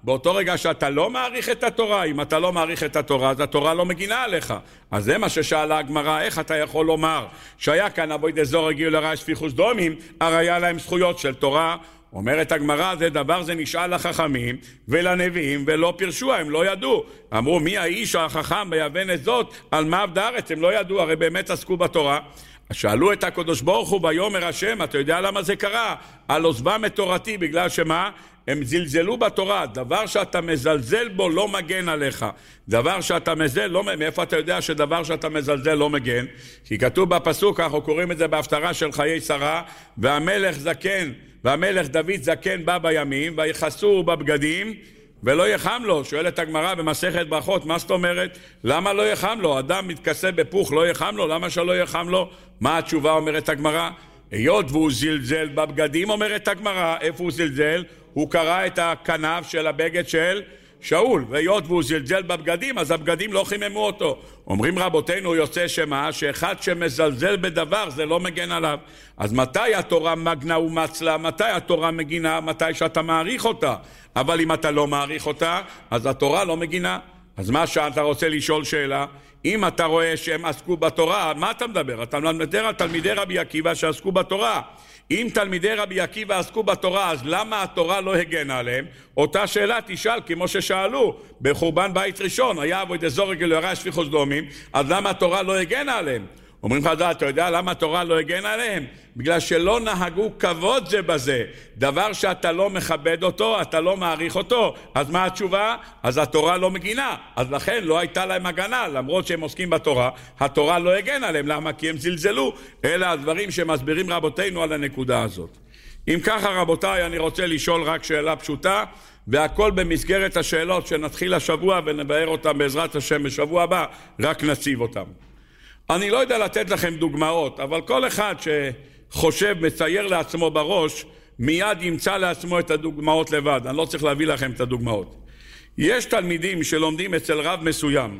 באותו רגע שאתה לא מעריך את התורה, אם אתה לא מעריך את התורה, אז התורה לא מגינה עליך. אז זה מה ששאלה הגמרא, איך אתה יכול לומר שהיה כאן אבוידע זר הגיעו לרעש שפיכות דמים, הרי היה להם זכויות של תורה? אומרת הגמרא, זה דבר זה נשאל לחכמים ולנביאים ולא פירשו, הם לא ידעו. אמרו, מי האיש החכם ביבן את זאת, על מה עבד הארץ? הם לא ידעו, הרי באמת עסקו בתורה. שאלו את הקדוש ברוך הוא ויאמר השם, אתה יודע למה זה קרה? על עוזבם את תורתי, בגלל שמה? הם זלזלו בתורה. דבר שאתה מזלזל בו לא מגן עליך. דבר שאתה מזלזל, לא, מאיפה אתה יודע שדבר שאתה מזלזל לא מגן? כי כתוב בפסוק, אנחנו קוראים את זה בהפטרה של חיי שרה, והמלך זקן, והמלך דוד זקן בא בימים, ויחסו בבגדים, ולא יחם לו. שואלת הגמרא במסכת ברכות, מה זאת אומרת? למה לא יחם לו? אדם מתכסה בפוך, לא יחם לו? למה שלא יחם לו? מה התשובה אומרת הגמרא? היות והוא זלזל בבגדים, אומרת הגמרא, איפה הוא זלזל? הוא קרא את הכנף של הבגד של שאול, והיות והוא זלזל בבגדים, אז הבגדים לא חיממו אותו. אומרים רבותינו, יוצא שמה? שאחד שמזלזל בדבר זה לא מגן עליו. אז מתי התורה מגנה ומצלה? מתי התורה מגינה? מתי שאתה מעריך אותה. אבל אם אתה לא מעריך אותה, אז התורה לא מגינה. אז מה שאתה רוצה לשאול שאלה? אם אתה רואה שהם עסקו בתורה, מה אתה מדבר? אתה מדבר על תלמידי רבי עקיבא שעסקו בתורה. אם תלמידי רבי עקיבא עסקו בתורה, אז למה התורה לא הגנה עליהם? אותה שאלה תשאל כמו ששאלו בחורבן בית ראשון, היה אבוידע זר הגיעו לרעש שפיכות דמים, אז למה התורה לא הגנה עליהם? אומרים לך, אתה יודע למה התורה לא הגנה עליהם? בגלל שלא נהגו כבוד זה בזה. דבר שאתה לא מכבד אותו, אתה לא מעריך אותו. אז מה התשובה? אז התורה לא מגינה. אז לכן לא הייתה להם הגנה, למרות שהם עוסקים בתורה, התורה לא הגנה עליהם. למה? כי הם זלזלו. אלה הדברים שמסבירים רבותינו על הנקודה הזאת. אם ככה רבותיי, אני רוצה לשאול רק שאלה פשוטה, והכל במסגרת השאלות שנתחיל השבוע ונבהר אותם בעזרת השם בשבוע הבא, רק נציב אותם. אני לא יודע לתת לכם דוגמאות, אבל כל אחד שחושב, מצייר לעצמו בראש, מיד ימצא לעצמו את הדוגמאות לבד. אני לא צריך להביא לכם את הדוגמאות. יש תלמידים שלומדים אצל רב מסוים.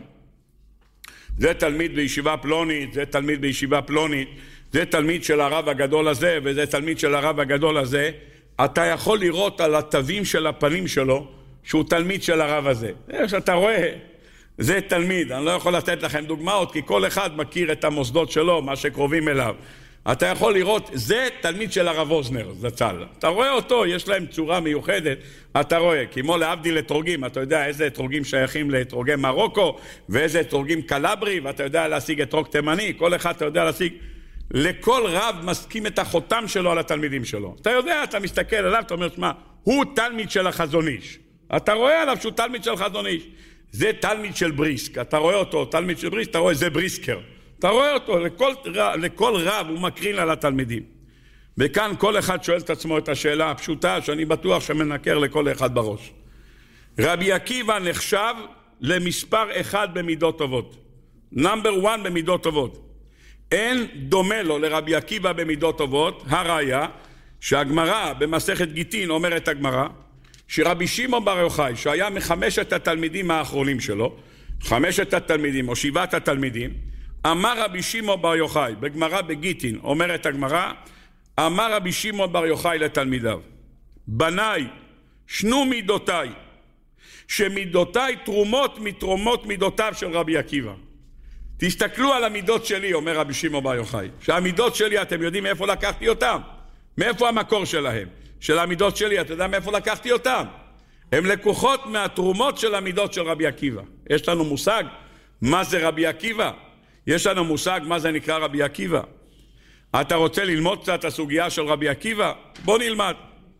זה תלמיד בישיבה פלונית, זה תלמיד בישיבה פלונית, זה תלמיד של הרב הגדול הזה, וזה תלמיד של הרב הגדול הזה. אתה יכול לראות על התווים של הפנים שלו, שהוא תלמיד של הרב הזה. שאתה רואה... זה תלמיד, אני לא יכול לתת לכם דוגמאות, כי כל אחד מכיר את המוסדות שלו, מה שקרובים אליו. אתה יכול לראות, זה תלמיד של הרב אוזנר, זצ"ל. אתה רואה אותו, יש להם צורה מיוחדת, אתה רואה, כמו להבדיל אתרוגים, אתה יודע איזה אתרוגים שייכים לאתרוגי מרוקו, ואיזה אתרוגים קלברי, ואתה יודע להשיג אתרוג תימני, כל אחד אתה יודע להשיג. לכל רב מסכים את החותם שלו על התלמידים שלו. אתה יודע, אתה מסתכל עליו, אתה אומר, שמה, הוא תלמיד של החזון איש. אתה רואה עליו שהוא תלמיד של חזון איש. זה תלמיד של בריסק, אתה רואה אותו, תלמיד של בריסק, אתה רואה, זה בריסקר. אתה רואה אותו, לכל, לכל רב הוא מקרין על התלמידים. וכאן כל אחד שואל את עצמו את השאלה הפשוטה, שאני בטוח שמנקר לכל אחד בראש. רבי עקיבא נחשב למספר אחד במידות טובות. נאמבר וואן במידות טובות. אין דומה לו לרבי עקיבא במידות טובות, הראיה שהגמרא במסכת גיטין אומרת הגמרא, שרבי שמעון בר יוחאי, שהיה מחמשת התלמידים האחרונים שלו, חמשת התלמידים או שבעת התלמידים, אמר רבי שמעון בר יוחאי, בגמרא בגיטין, אומרת הגמרא, אמר רבי שמעון בר יוחאי לתלמידיו, בניי, שנו מידותיי, שמידותיי תרומות מתרומות מידותיו של רבי עקיבא. תסתכלו על המידות שלי, אומר רבי שמעון בר יוחאי, שהמידות שלי, אתם יודעים מאיפה לקחתי אותם? מאיפה המקור שלהם? של המידות שלי, אתה יודע מאיפה לקחתי אותם? הם לקוחות מהתרומות של המידות של רבי עקיבא. יש לנו מושג מה זה רבי עקיבא? יש לנו מושג מה זה נקרא רבי עקיבא? אתה רוצה ללמוד קצת הסוגיה של רבי עקיבא? בוא נלמד.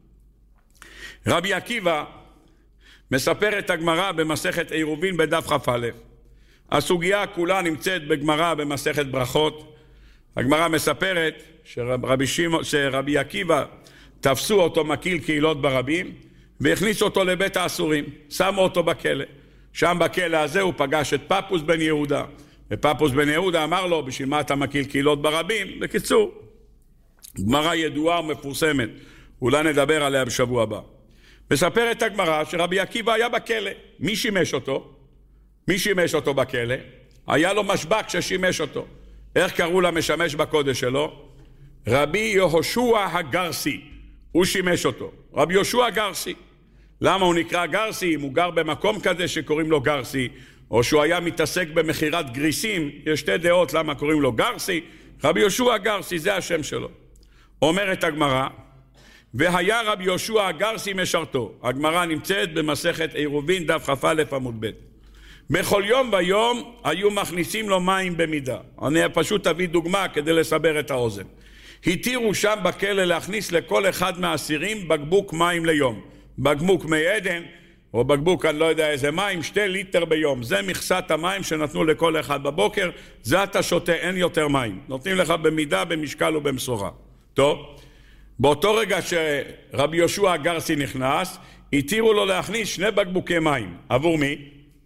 רבי עקיבא מספר את הגמרא במסכת עירובין בדף כ"א. הסוגיה כולה נמצאת בגמרא במסכת ברכות. הגמרא מספרת שרבי, שימו, שרבי עקיבא תפסו אותו מקיל קהילות ברבים והכניסו אותו לבית האסורים, שמו אותו בכלא. שם בכלא הזה הוא פגש את פפוס בן יהודה, ופפוס בן יהודה אמר לו, בשביל מה אתה מקיל קהילות ברבים? בקיצור, גמרא ידועה ומפורסמת, אולי נדבר עליה בשבוע הבא. מספרת הגמרא שרבי עקיבא היה בכלא. מי שימש אותו? מי שימש אותו בכלא? היה לו משבק ששימש אותו. איך קראו למשמש בקודש שלו? רבי יהושע הגרסי. הוא שימש אותו. רבי יהושע הגרסי. למה הוא נקרא גרסי? אם הוא גר במקום כזה שקוראים לו גרסי, או שהוא היה מתעסק במחירת גריסים, יש שתי דעות למה קוראים לו גרסי. רבי יהושע גרסי, זה השם שלו. אומרת הגמרא, והיה רבי יהושע גרסי משרתו. הגמרא נמצאת במסכת עירובין דף כ"א עמוד ב'. בכל יום ויום היו מכניסים לו מים במידה. אני פשוט אביא דוגמה כדי לסבר את האוזן. התירו שם בכלא להכניס לכל אחד מהאסירים בקבוק מים ליום. בקבוק מי עדן, או בקבוק, אני לא יודע איזה מים, שתי ליטר ביום. זה מכסת המים שנתנו לכל אחד בבוקר, זה אתה שותה, אין יותר מים. נותנים לך במידה, במשקל ובמשורה. טוב, באותו רגע שרבי יהושע הגרסי נכנס, התירו לו להכניס שני בקבוקי מים. עבור מי?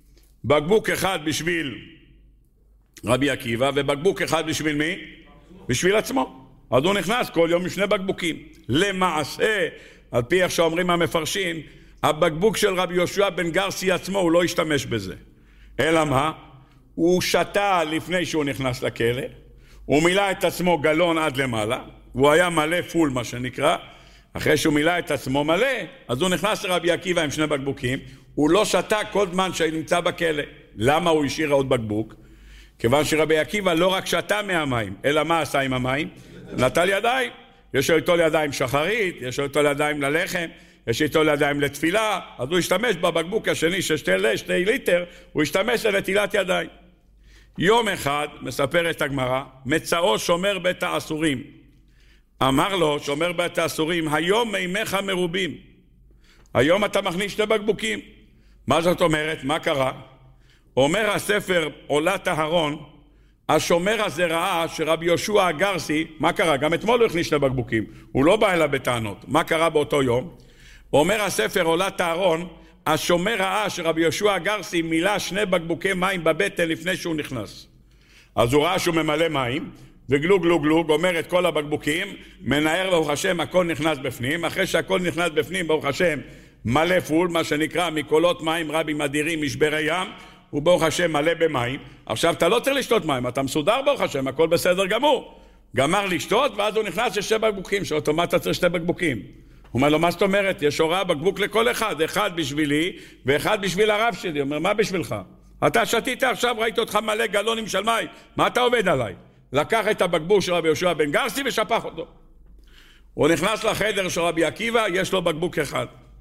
בקבוק אחד בשביל רבי עקיבא, ובקבוק אחד בשביל מי? בשביל עצמו. אז הוא נכנס כל יום עם שני בקבוקים. למעשה, על פי איך שאומרים המפרשים, הבקבוק של רבי יהושע בן גרסי עצמו, הוא לא השתמש בזה. אלא מה? הוא שתה לפני שהוא נכנס לכלא, הוא מילא את עצמו גלון עד למעלה, הוא היה מלא פול מה שנקרא, אחרי שהוא מילא את עצמו מלא, אז הוא נכנס לרבי עקיבא עם שני בקבוקים, הוא לא שתה כל זמן שנמצא בכלא. למה הוא השאיר עוד בקבוק? כיוון שרבי עקיבא לא רק שתה מהמים, אלא מה עשה עם המים? נטל ידיים. יש לו איתו ידיים שחרית, יש לו איתו ידיים ללחם, יש איתו ידיים לתפילה, אז הוא השתמש בבקבוק השני של שתי, שתי ליטר, הוא השתמש לנטילת ידיים. יום אחד, מספרת הגמרא, מצאו שומר בית האסורים. אמר לו, שומר בית האסורים, היום מימיך מרובים. היום אתה מכניס שתי בקבוקים. מה זאת אומרת? מה קרה? אומר הספר עולת אהרון, השומר הזה ראה שרבי יהושע הגרסי, מה קרה? גם אתמול הוא הכניס שני בקבוקים. הוא לא בא אליו בטענות. מה קרה באותו יום? אומר הספר עולת אהרון, השומר ראה שרבי יהושע הגרסי מילא שני בקבוקי מים בבטן לפני שהוא נכנס. אז הוא ראה שהוא ממלא מים, וגלוג גלוג גלוג, אומר את כל הבקבוקים, מנער ברוך השם, הכל נכנס בפנים. אחרי שהכל נכנס בפנים, ברוך השם, מלא פול, מה שנקרא, מקולות מים רבים אדירים, משברי ים, וברוך השם מלא במים. עכשיו אתה לא צריך לשתות מים, אתה מסודר ברוך השם, הכל בסדר גמור. גמר לשתות, ואז הוא נכנס לשתי בקבוקים, שאוטומט אתה צריך שתי בקבוקים. הוא אומר לו, מה זאת אומרת? יש הוראה בקבוק לכל אחד, אחד בשבילי, ואחד בשביל הרב שלי. הוא אומר, מה בשבילך? אתה שתית עכשיו, ראיתי אותך מלא גלונים של מים, מה אתה עובד עליי? לקח את הבקבוק של רבי יהושע בן גרסי ושפך אותו. הוא נכנס לחדר של רבי עקיבא, יש לו בקבוק אחד.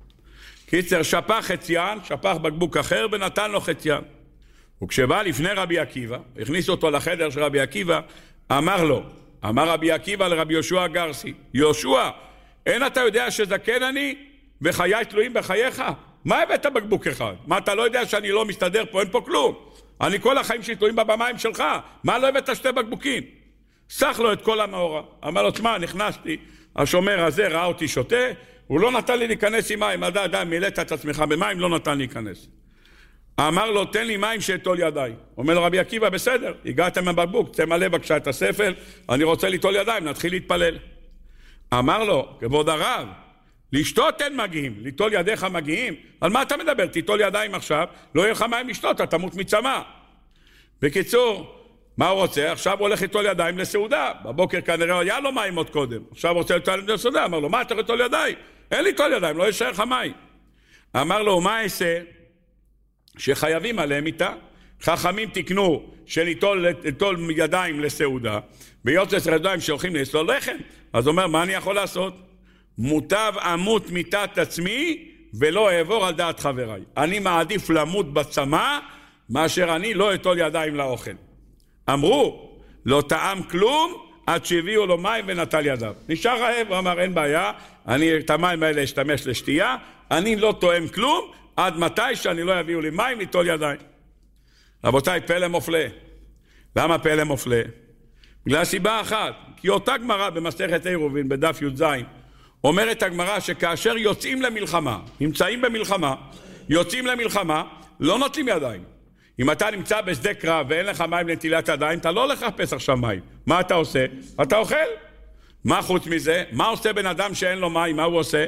קיצר, שפך חציין, שפך בקבוק אחר ונתן לו חציין. וכשבא לפני רבי עקיבא, הכניס אותו לחדר של רבי עקיבא, אמר לו, אמר רבי עקיבא לרבי יהושע הגרסי, יהושע, אין אתה יודע שזקן אני וחיי תלויים בחייך? מה הבאת בקבוק אחד? מה אתה לא יודע שאני לא מסתדר פה, אין פה כלום? אני כל החיים שלי תלויים במים שלך, מה לא הבאת שתי בקבוקים? סך לו את כל המאורה. אמר לו, תשמע, נכנסתי, השומר הזה ראה אותי שותה, הוא לא נתן לי להיכנס עם מים, עדה, עדה, מילאת את עצמך במים, לא נתן להיכנס. אמר לו, תן לי מים שיטול ידיים. אומר לו רבי עקיבא, בסדר, הגעתם מהבקבוק, תמלא בבקשה את הספל, אני רוצה ליטול ידיים, נתחיל להתפלל. אמר לו, כבוד הרב, לשתות אין מגיעים, ליטול ידיך מגיעים, על מה אתה מדבר? תיטול ידיים עכשיו, לא יהיה לך מים לשתות, אתה תמות מצמא. בקיצור, מה הוא רוצה? עכשיו הוא הולך ליטול ידיים לסעודה, בבוקר כנראה היה לו מים עוד קודם, עכשיו הוא רוצה ליטול ידיים לסעודה, אמר לו, מה אתה ליטול ידיים? אין ליטול ידיים, לא ישאר לך מים. אמר לו, מה אעשה? שחייבים עליהם איתה, חכמים תקנו שליטול ידיים לסעודה, ויוצא ידיים שהולכים לסלול לחם. אז הוא אומר, מה אני יכול לעשות? מוטב אמות מיתת עצמי ולא אעבור על דעת חבריי. אני מעדיף למות בצמא מאשר אני לא אטול ידיים לאוכל. אמרו, לא טעם כלום עד שהביאו לו מים ונטל ידיו. נשאר רעב, הוא אמר, אין בעיה, אני את המים האלה אשתמש לשתייה, אני לא טועם כלום עד מתי שאני לא יביאו לי מים לטול ידיים. רבותיי, פלא מופלא. למה פלא מופלא? בגלל סיבה אחת, כי אותה גמרא במסכת עירובין בדף י"ז אומרת הגמרא שכאשר יוצאים למלחמה, נמצאים במלחמה, יוצאים למלחמה, לא נוטלים ידיים. אם אתה נמצא בשדה קרב ואין לך מים לנטילת ידיים, אתה לא הולך לחפש עכשיו מים. מה אתה עושה? אתה אוכל. מה חוץ מזה? מה עושה בן אדם שאין לו מים? מה הוא עושה?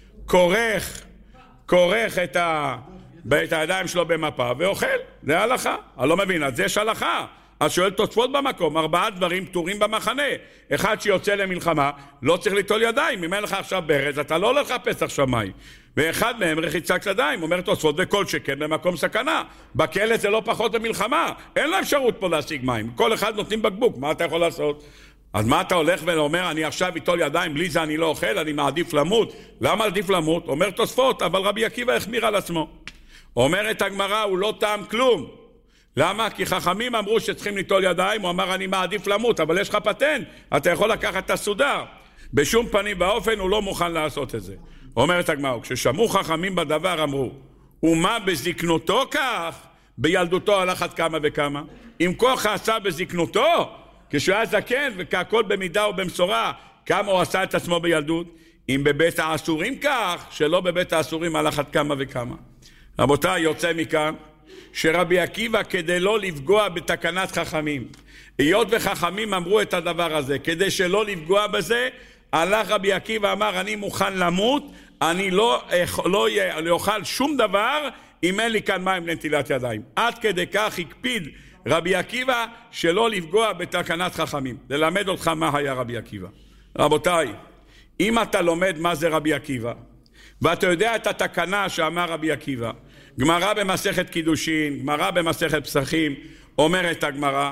כורך, כורך את ה... את הידיים שלו במפה ואוכל. זה הלכה. אני לא מבין, אז יש הלכה. אז שואל תוספות במקום, ארבעה דברים פטורים במחנה. אחד שיוצא למלחמה, לא צריך ליטול ידיים. אם אין לך עכשיו ברז, אתה לא הולך לחפש עכשיו מים. ואחד מהם רחיצת ידיים, אומר תוספות, וכל שכן במקום סכנה. בכלא זה לא פחות במלחמה. אין לה אפשרות פה להשיג מים. כל אחד נותנים בקבוק, מה אתה יכול לעשות? אז מה אתה הולך ואומר, אני עכשיו איטול ידיים, בלי זה אני לא אוכל, אני מעדיף למות. למה עדיף למות? אומר תוספות, אבל רבי עקיבא החמיר על עצמו. אומרת הגמרא, הוא לא טעם כלום. למה? כי חכמים אמרו שצריכים ליטול ידיים, הוא אמר אני מעדיף למות, אבל יש לך פטנט, אתה יכול לקחת את הסודר. בשום פנים באופן הוא לא מוכן לעשות את זה. אומרת הגמרא, כששמעו חכמים בדבר אמרו, ומה בזקנותו כך? בילדותו הלך עד כמה וכמה. אם כוח עשה בזקנותו, כשהוא היה זקן וכהכל במידה ובמשורה, כמה הוא עשה את עצמו בילדות? אם בבית האסורים כך, שלא בבית האסורים הלך עד כמה וכמה. רבותיי, יוצא מכאן שרבי עקיבא כדי לא לפגוע בתקנת חכמים, היות וחכמים אמרו את הדבר הזה, כדי שלא לפגוע בזה, הלך רבי עקיבא אמר אני מוכן למות, אני לא, לא, לא אוכל שום דבר אם אין לי כאן מים לנטילת ידיים. עד כדי כך הקפיד רבי עקיבא שלא לפגוע בתקנת חכמים. ללמד אותך מה היה רבי עקיבא. רבותיי, אם אתה לומד מה זה רבי עקיבא ואתה יודע את התקנה שאמר רבי עקיבא, גמרא במסכת קידושין, גמרא במסכת פסחים, אומרת הגמרא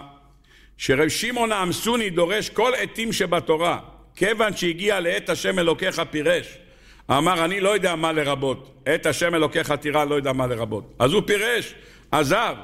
שרב שמעון העמסוני דורש כל עתים שבתורה, כיוון שהגיע לעת השם אלוקיך פירש. אמר אני לא יודע מה לרבות, עת השם אלוקיך תירא לא יודע מה לרבות, אז הוא פירש, עזב.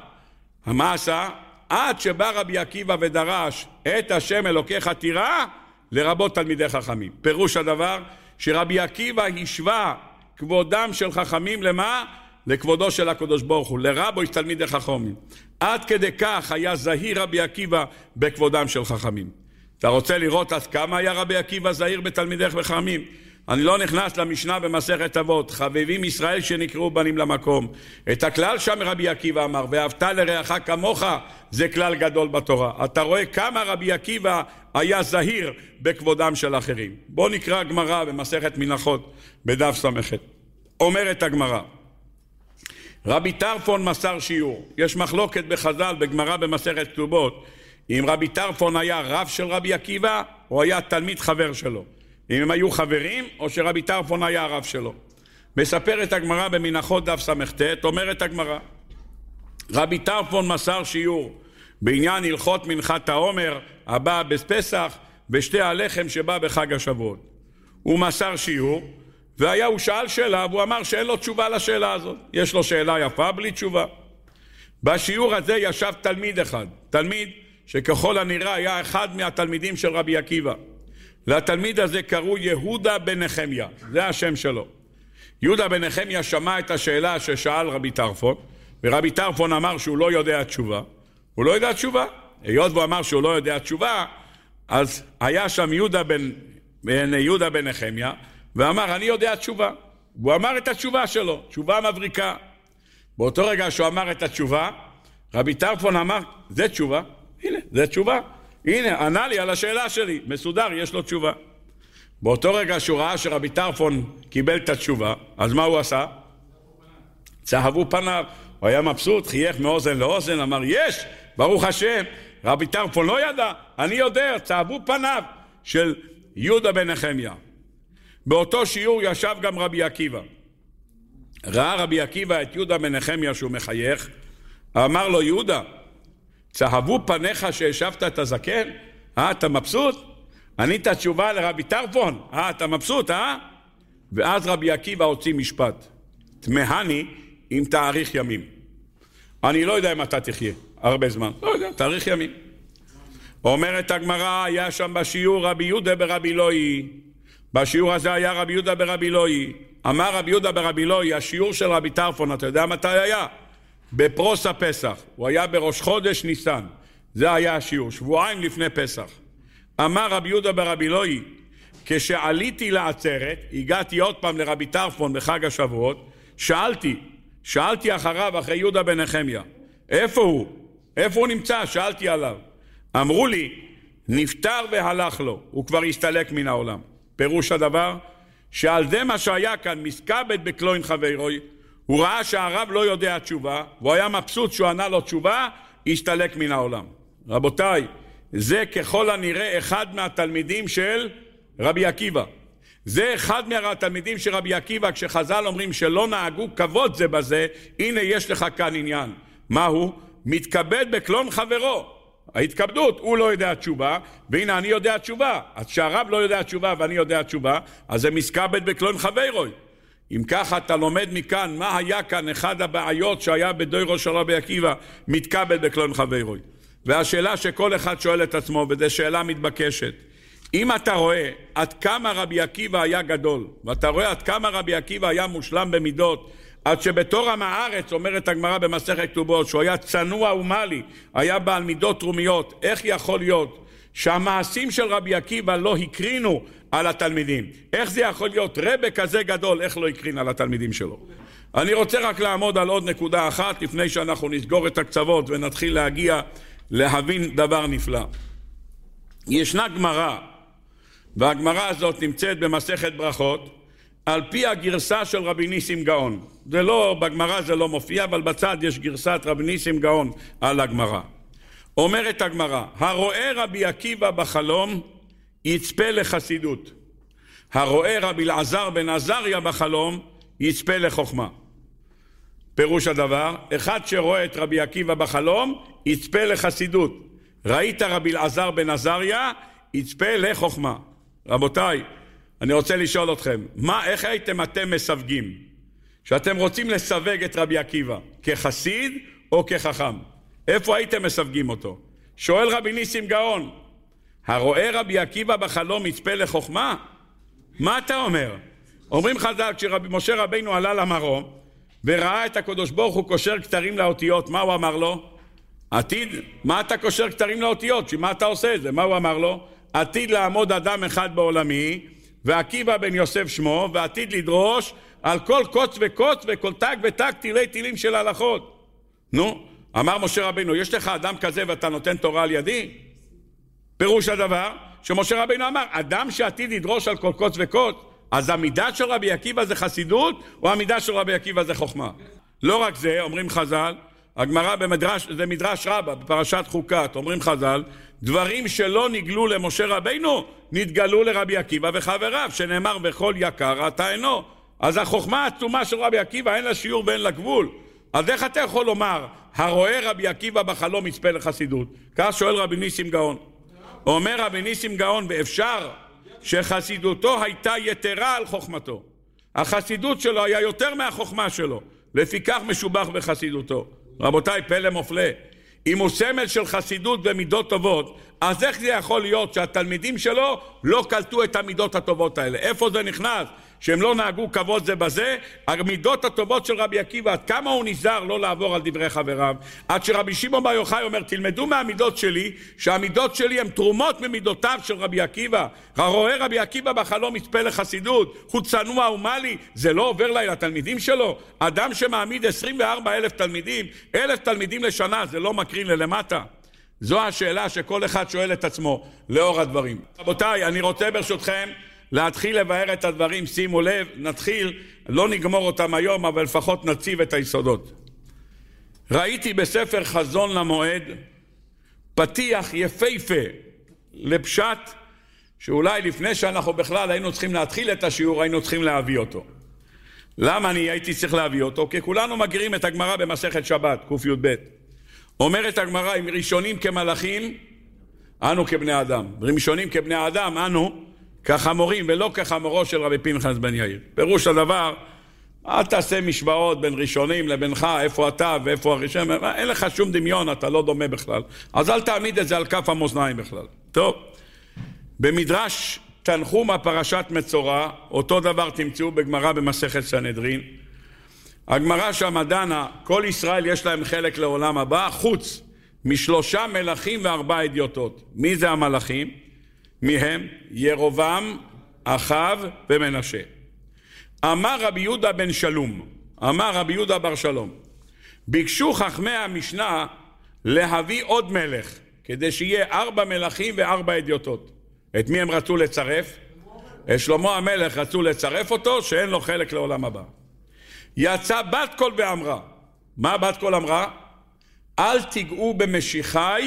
מה עשה? עד שבא רבי עקיבא ודרש עת השם אלוקיך תירא לרבות תלמידי חכמים. פירוש הדבר שרבי עקיבא השווה כבודם של חכמים למה? לכבודו של הקדוש ברוך הוא, לרבו יש תלמידי חכמים. עד כדי כך היה זהיר רבי עקיבא בכבודם של חכמים. אתה רוצה לראות עד כמה היה רבי עקיבא זהיר בתלמידי חכמים? אני לא נכנס למשנה במסכת אבות, חביבים ישראל שנקראו בנים למקום. את הכלל שם רבי עקיבא אמר, ואהבת לרעך כמוך, זה כלל גדול בתורה. אתה רואה כמה רבי עקיבא היה זהיר בכבודם של אחרים. בוא נקרא גמרא במסכת מנחות בדף סמכת. אומרת הגמרא, רבי טרפון מסר שיעור. יש מחלוקת בחז"ל בגמרא במסכת כתובות, אם רבי טרפון היה רב של רבי עקיבא או היה תלמיד חבר שלו. אם הם היו חברים או שרבי טרפון היה הרב שלו. מספרת הגמרא במנחות דף סמכת, אומרת הגמרא, רבי טרפון מסר שיעור בעניין הלכות מנחת העומר הבא בפסח ושתי הלחם שבא בחג השבועות. הוא מסר שיעור והיה הוא שאל שאלה והוא אמר שאין לו תשובה לשאלה הזאת. יש לו שאלה יפה בלי תשובה. בשיעור הזה ישב תלמיד אחד, תלמיד שככל הנראה היה אחד מהתלמידים של רבי עקיבא. לתלמיד הזה קראו יהודה בן נחמיה, זה השם שלו. יהודה בן נחמיה שמע את השאלה ששאל רבי טרפון, ורבי טרפון אמר שהוא לא יודע תשובה. הוא לא יודע תשובה. היות והוא אמר שהוא לא יודע תשובה, אז היה שם יהודה בן, בן יהודה בן נחמיה, ואמר אני יודע תשובה. הוא אמר את התשובה שלו, תשובה מבריקה. באותו רגע שהוא אמר את התשובה, רבי טרפון אמר, זה תשובה, הנה, זה תשובה. הנה, ענה לי על השאלה שלי, מסודר, יש לו תשובה. באותו רגע שהוא ראה שרבי טרפון קיבל את התשובה, אז מה הוא עשה? צהבו פניו. הוא היה מבסוט, חייך מאוזן לאוזן, אמר, יש, ברוך השם. רבי טרפון לא ידע, אני יודע, צהבו פניו של יהודה בן נחמיה. באותו שיעור ישב גם רבי עקיבא. ראה רבי עקיבא את יהודה בן נחמיה שהוא מחייך, אמר לו, יהודה, צהבו פניך שהשבת את הזקן? אה, אתה מבסוט? ענית תשובה לרבי טרפון? אה, אתה מבסוט, אה? ואז רבי עקיבא הוציא משפט. תמהני עם תאריך ימים. אני לא יודע אם אתה תחיה, הרבה זמן. לא יודע, תאריך ימים. אומרת הגמרא, היה שם בשיעור רבי יהודה ברבי לוי. בשיעור הזה היה רבי יהודה ברבי לוי. אמר רבי יהודה ברבי לוי, השיעור של רבי טרפון, אתה יודע מתי היה? בפרוס הפסח. הוא היה בראש חודש ניסן. זה היה השיעור, שבועיים לפני פסח. אמר רבי יהודה ברבי לוי, כשעליתי לעצרת, הגעתי עוד פעם לרבי טרפון בחג השבועות, שאלתי, שאלתי אחריו, אחרי יהודה בן נחמיה, איפה הוא? איפה הוא נמצא? שאלתי עליו. אמרו לי, נפטר והלך לו, הוא כבר הסתלק מן העולם. פירוש הדבר, שעל זה מה שהיה כאן, מסכבד בקלוין חברוי, הוא ראה שהרב לא יודע תשובה, והוא היה מבסוט שהוא ענה לו תשובה, הסתלק מן העולם. רבותיי, זה ככל הנראה אחד מהתלמידים של רבי עקיבא. זה אחד מהתלמידים של רבי עקיבא, כשחז"ל אומרים שלא נהגו כבוד זה בזה, הנה יש לך כאן עניין. מהו? מתכבד בקלון חברו. ההתכבדות, הוא לא יודע תשובה, והנה אני יודע תשובה. אז שהרב לא יודע תשובה ואני יודע תשובה, אז זה מתכבד בקלון חברו. אם ככה אתה לומד מכאן מה היה כאן אחד הבעיות שהיה בדורו של רבי עקיבא, מתכבד בקלון חברו. והשאלה שכל אחד שואל את עצמו, וזו שאלה מתבקשת, אם אתה רואה עד כמה רבי עקיבא היה גדול, ואתה רואה עד כמה רבי עקיבא היה מושלם במידות, עד שבתור עם הארץ, אומרת הגמרא במסכת כתובות, שהוא היה צנוע ומלי, היה בעל מידות תרומיות, איך יכול להיות שהמעשים של רבי עקיבא לא הקרינו על התלמידים? איך זה יכול להיות? רבי כזה גדול, איך לא הקרין על התלמידים שלו? אני רוצה רק לעמוד על עוד נקודה אחת, לפני שאנחנו נסגור את הקצוות ונתחיל להגיע להבין דבר נפלא. ישנה גמרא, והגמרא הזאת נמצאת במסכת ברכות, על פי הגרסה של רבי ניסים גאון. זה לא, בגמרא זה לא מופיע, אבל בצד יש גרסת רבי ניסים גאון על הגמרא. אומרת הגמרא, הרואה רבי עקיבא בחלום, יצפה לחסידות. הרואה רבי אלעזר בן עזריה בחלום, יצפה לחוכמה. פירוש הדבר, אחד שרואה את רבי עקיבא בחלום, יצפה לחסידות. ראית רבי אלעזר בן עזריה, יצפה לחוכמה. רבותיי, אני רוצה לשאול אתכם, מה, איך הייתם אתם מסווגים? שאתם רוצים לסווג את רבי עקיבא, כחסיד או כחכם? איפה הייתם מסווגים אותו? שואל רבי ניסים גאון, הרואה רבי עקיבא בחלום יצפה לחוכמה? מה אתה אומר? אומרים חז"ל, כשמשה רבינו עלה למרום, וראה את הקדוש ברוך הוא קושר כתרים לאותיות, מה הוא אמר לו? עתיד, מה אתה קושר כתרים לאותיות? שמה אתה עושה את זה? מה הוא אמר לו? עתיד לעמוד אדם אחד בעולמי, ועקיבא בן יוסף שמו, ועתיד לדרוש על כל קוץ וקוץ וכל תג ותג תילי תילים של הלכות. נו, אמר משה רבינו, יש לך אדם כזה ואתה נותן תורה על ידי? פירוש הדבר, שמשה רבינו אמר, אדם שעתיד לדרוש על כל קוץ וקוץ, אז המידה של רבי עקיבא זה חסידות, או המידה של רבי עקיבא זה חוכמה? לא רק זה, אומרים חז"ל, הגמרא במדרש, זה מדרש רבה, בפרשת חוקת, אומרים חז"ל, דברים שלא נגלו למשה רבינו, נתגלו לרבי עקיבא וחבריו, שנאמר וכל יקר אתה אינו. אז החוכמה העצומה של רבי עקיבא אין לה שיעור ואין לה גבול. אז איך אתה יכול לומר, הרואה רבי עקיבא בחלום יצפה לחסידות? כך שואל רבי ניסים גאון. אומר רבי ניסים גאון, ואפשר שחסידותו הייתה יתרה על חוכמתו. החסידות שלו היה יותר מהחוכמה שלו, לפיכך משובח בחסידותו. רבותיי, פלא מופלא. אם הוא סמל של חסידות ומידות טובות, אז איך זה יכול להיות שהתלמידים שלו לא קלטו את המידות הטובות האלה? איפה זה נכנס? שהם לא נהגו כבוד זה בזה? המידות הטובות של רבי עקיבא, עד כמה הוא נזהר לא לעבור על דברי חבריו, עד שרבי שמעון בר יוחאי אומר, תלמדו מהמידות שלי, שהמידות שלי הן תרומות ממידותיו של רבי עקיבא. הרואה רבי עקיבא בחלום יצפה לחסידות, הוא צנוע ומלי, זה לא עובר לי לתלמידים שלו? אדם שמעמיד עשרים וארבעה אלף תלמידים, אלף תלמידים לשנה, זה לא מקרין ללמטה? זו השאלה שכל אחד שואל את עצמו לאור הדברים. רבותיי, אני רוצה ברשותכם להתחיל לבאר את הדברים, שימו לב, נתחיל, לא נגמור אותם היום, אבל לפחות נציב את היסודות. ראיתי בספר חזון למועד פתיח יפהפה לפשט, שאולי לפני שאנחנו בכלל היינו צריכים להתחיל את השיעור, היינו צריכים להביא אותו. למה אני הייתי צריך להביא אותו? כי כולנו מכירים את הגמרא במסכת שבת, ק"י. אומרת הגמרא, אם ראשונים כמלאכים, אנו כבני אדם. ראשונים כבני אדם, אנו כחמורים, ולא כחמורו של רבי פנחס בן יאיר. פירוש הדבר, אל תעשה משוואות בין ראשונים לבינך, איפה אתה ואיפה הראשון, אין לך שום דמיון, אתה לא דומה בכלל. אז אל תעמיד את זה על כף המאזניים בכלל. טוב, במדרש תנחום הפרשת מצורע, אותו דבר תמצאו בגמרא במסכת סנהדרין. הגמרא שם דנה, כל ישראל יש להם חלק לעולם הבא, חוץ משלושה מלכים וארבע אדיוטות. מי זה המלכים? מהם? ירובעם, אחאב ומנשה. אמר רבי יהודה בן שלום, אמר רבי יהודה בר שלום, ביקשו חכמי המשנה להביא עוד מלך, כדי שיהיה ארבע מלכים וארבע אדיוטות. את מי הם רצו לצרף? את שלמה המלך רצו לצרף אותו, שאין לו חלק לעולם הבא. יצא בת קול ואמרה, מה בת קול אמרה? אל תיגעו במשיחי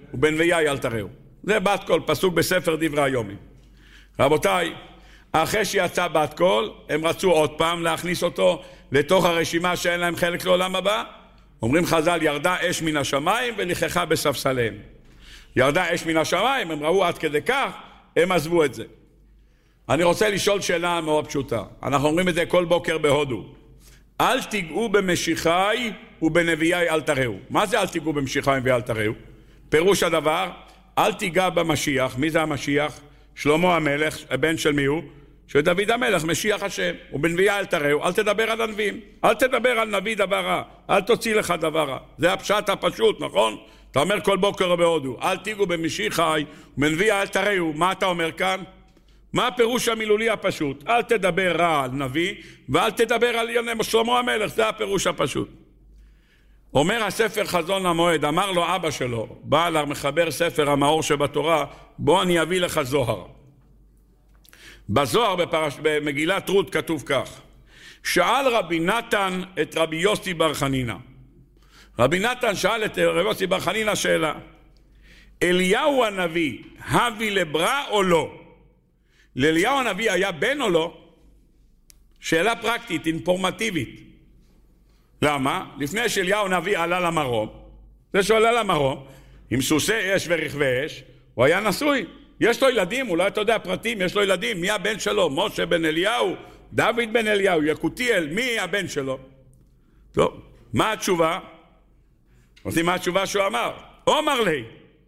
ובנביאי אל תראו. זה בת קול, פסוק בספר דברי היומי. רבותיי, אחרי שיצא בת קול, הם רצו עוד פעם להכניס אותו לתוך הרשימה שאין להם חלק לעולם הבא. אומרים חז"ל, ירדה אש מן השמיים ולכחה בספסליהם. ירדה אש מן השמיים, הם ראו עד כדי כך, הם עזבו את זה. אני רוצה לשאול שאלה מאוד פשוטה. אנחנו אומרים את זה כל בוקר בהודו. אל תיגעו במשיחי ובנביאי אל תראו. מה זה אל תיגעו במשיחי ואל תראו? פירוש הדבר, אל תיגע במשיח. מי זה המשיח? שלמה המלך, הבן של מי הוא? של דוד המלך, משיח השם. ובנביאי אל תראו, אל תדבר על הנביאים. אל תדבר על נביא דבר רע. אל תוציא לך דבר רע. זה הפשט הפשוט, נכון? אתה אומר כל בוקר בהודו, אל תיגעו במשיחי ובנביאי אל תראו. מה אתה אומר כאן? מה הפירוש המילולי הפשוט? אל תדבר רע על נביא, ואל תדבר על שלמה המלך, זה הפירוש הפשוט. אומר הספר חזון למועד, אמר לו אבא שלו, בעל המחבר ספר המאור שבתורה, בוא אני אביא לך זוהר. בזוהר בפרש, במגילת רות כתוב כך, שאל רבי נתן את רבי יוסי בר חנינה. רבי נתן שאל את רבי יוסי בר חנינה שאלה, אליהו הנביא, הביא לברא או לא? לאליהו הנביא היה בן או לא? שאלה פרקטית, אינפורמטיבית. למה? לפני שאליהו הנביא עלה למרום, זה שעלה למרום, עם סוסי אש ורכבי אש, הוא היה נשוי. יש לו ילדים, אולי אתה יודע פרטים, יש לו ילדים, מי הבן שלו? משה בן אליהו, דוד בן אליהו, יקותיאל, מי הבן שלו? טוב, מה התשובה? עושים מה התשובה שהוא אמר? אומר לי,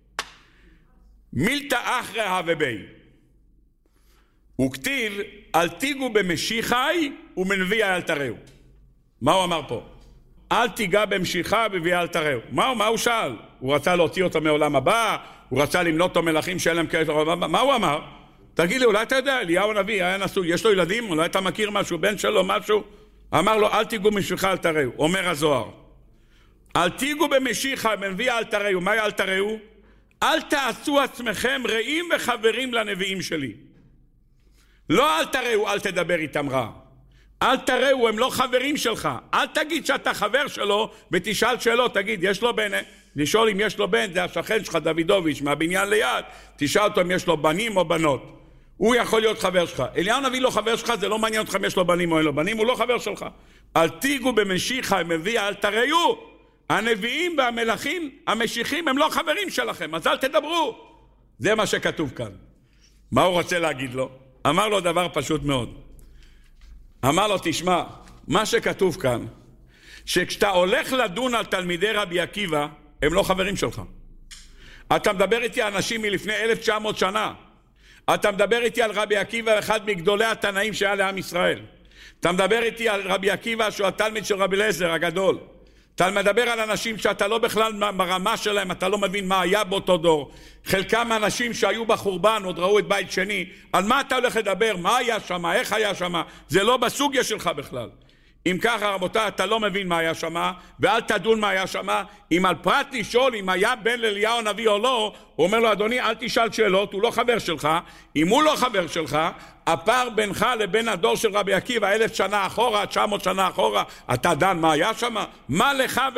מילתא אחרא הווה בי. הוא כתיב, אל תיגעו במשיחי ובנביאי אל תראו. מה הוא אמר פה? אל תיגע במשיחי ובנביאי אל תראו. מה, מה הוא שאל? הוא רצה להוציא אותו מעולם הבא, הוא רצה למנות אותו מלכים שאין להם כאלה. מה הוא אמר? תגיד לי, אולי אתה יודע, אליהו הנביא היה נשוי, יש לו ילדים, אולי אתה מכיר משהו, בן שלו, משהו? אמר לו, אל תיגעו במשיחי אל תראו. אומר הזוהר, אל תיגעו במשיחי ובנביאי אל תראו. מה אל תראו? אל תעשו עצמכם רעים וחברים לנביאים שלי. לא אל תראו, אל תדבר איתם רע. אל תראו, הם לא חברים שלך. אל תגיד שאתה חבר שלו ותשאל שאלות. תגיד, יש לו בן? לשאול אם יש לו בן, זה השכן שלך דוידוביץ' מהבניין ליד. תשאל אותו אם יש לו בנים או בנות. הוא יכול להיות חבר שלך. אליהו הנביא לא חבר שלך, זה לא מעניין אותך אם יש לו בנים או אין לו בנים, הוא לא חבר שלך. אל תיגעו במשיחי ובנביאי אל תראו. הנביאים והמלכים, המשיחים, הם לא חברים שלכם, אז אל תדברו. זה מה שכתוב כאן. מה הוא רוצה להגיד לו? אמר לו דבר פשוט מאוד. אמר לו, תשמע, מה שכתוב כאן, שכשאתה הולך לדון על תלמידי רבי עקיבא, הם לא חברים שלך. אתה מדבר איתי על אנשים מלפני אלף תשע מאות שנה. אתה מדבר איתי על רבי עקיבא, אחד מגדולי התנאים שהיה לעם ישראל. אתה מדבר איתי על רבי עקיבא, שהוא התלמיד של רבי אליעזר הגדול. אתה מדבר על אנשים שאתה לא בכלל ברמה שלהם, אתה לא מבין מה היה באותו דור. חלקם אנשים שהיו בחורבן, עוד ראו את בית שני. על מה אתה הולך לדבר? מה היה שם? איך היה שם? זה לא בסוגיה שלך בכלל. אם ככה, רבותיי, אתה לא מבין מה היה שם, ואל תדון מה היה שם. אם על פרט לשאול אם היה בן לאליהו הנביא או לא, הוא אומר לו, אדוני, אל תשאל שאלות, הוא לא חבר שלך. אם הוא לא חבר שלך, הפער בינך לבין הדור של רבי עקיבא, אלף שנה אחורה, תשע מאות שנה אחורה, אתה דן מה היה שם? מה לך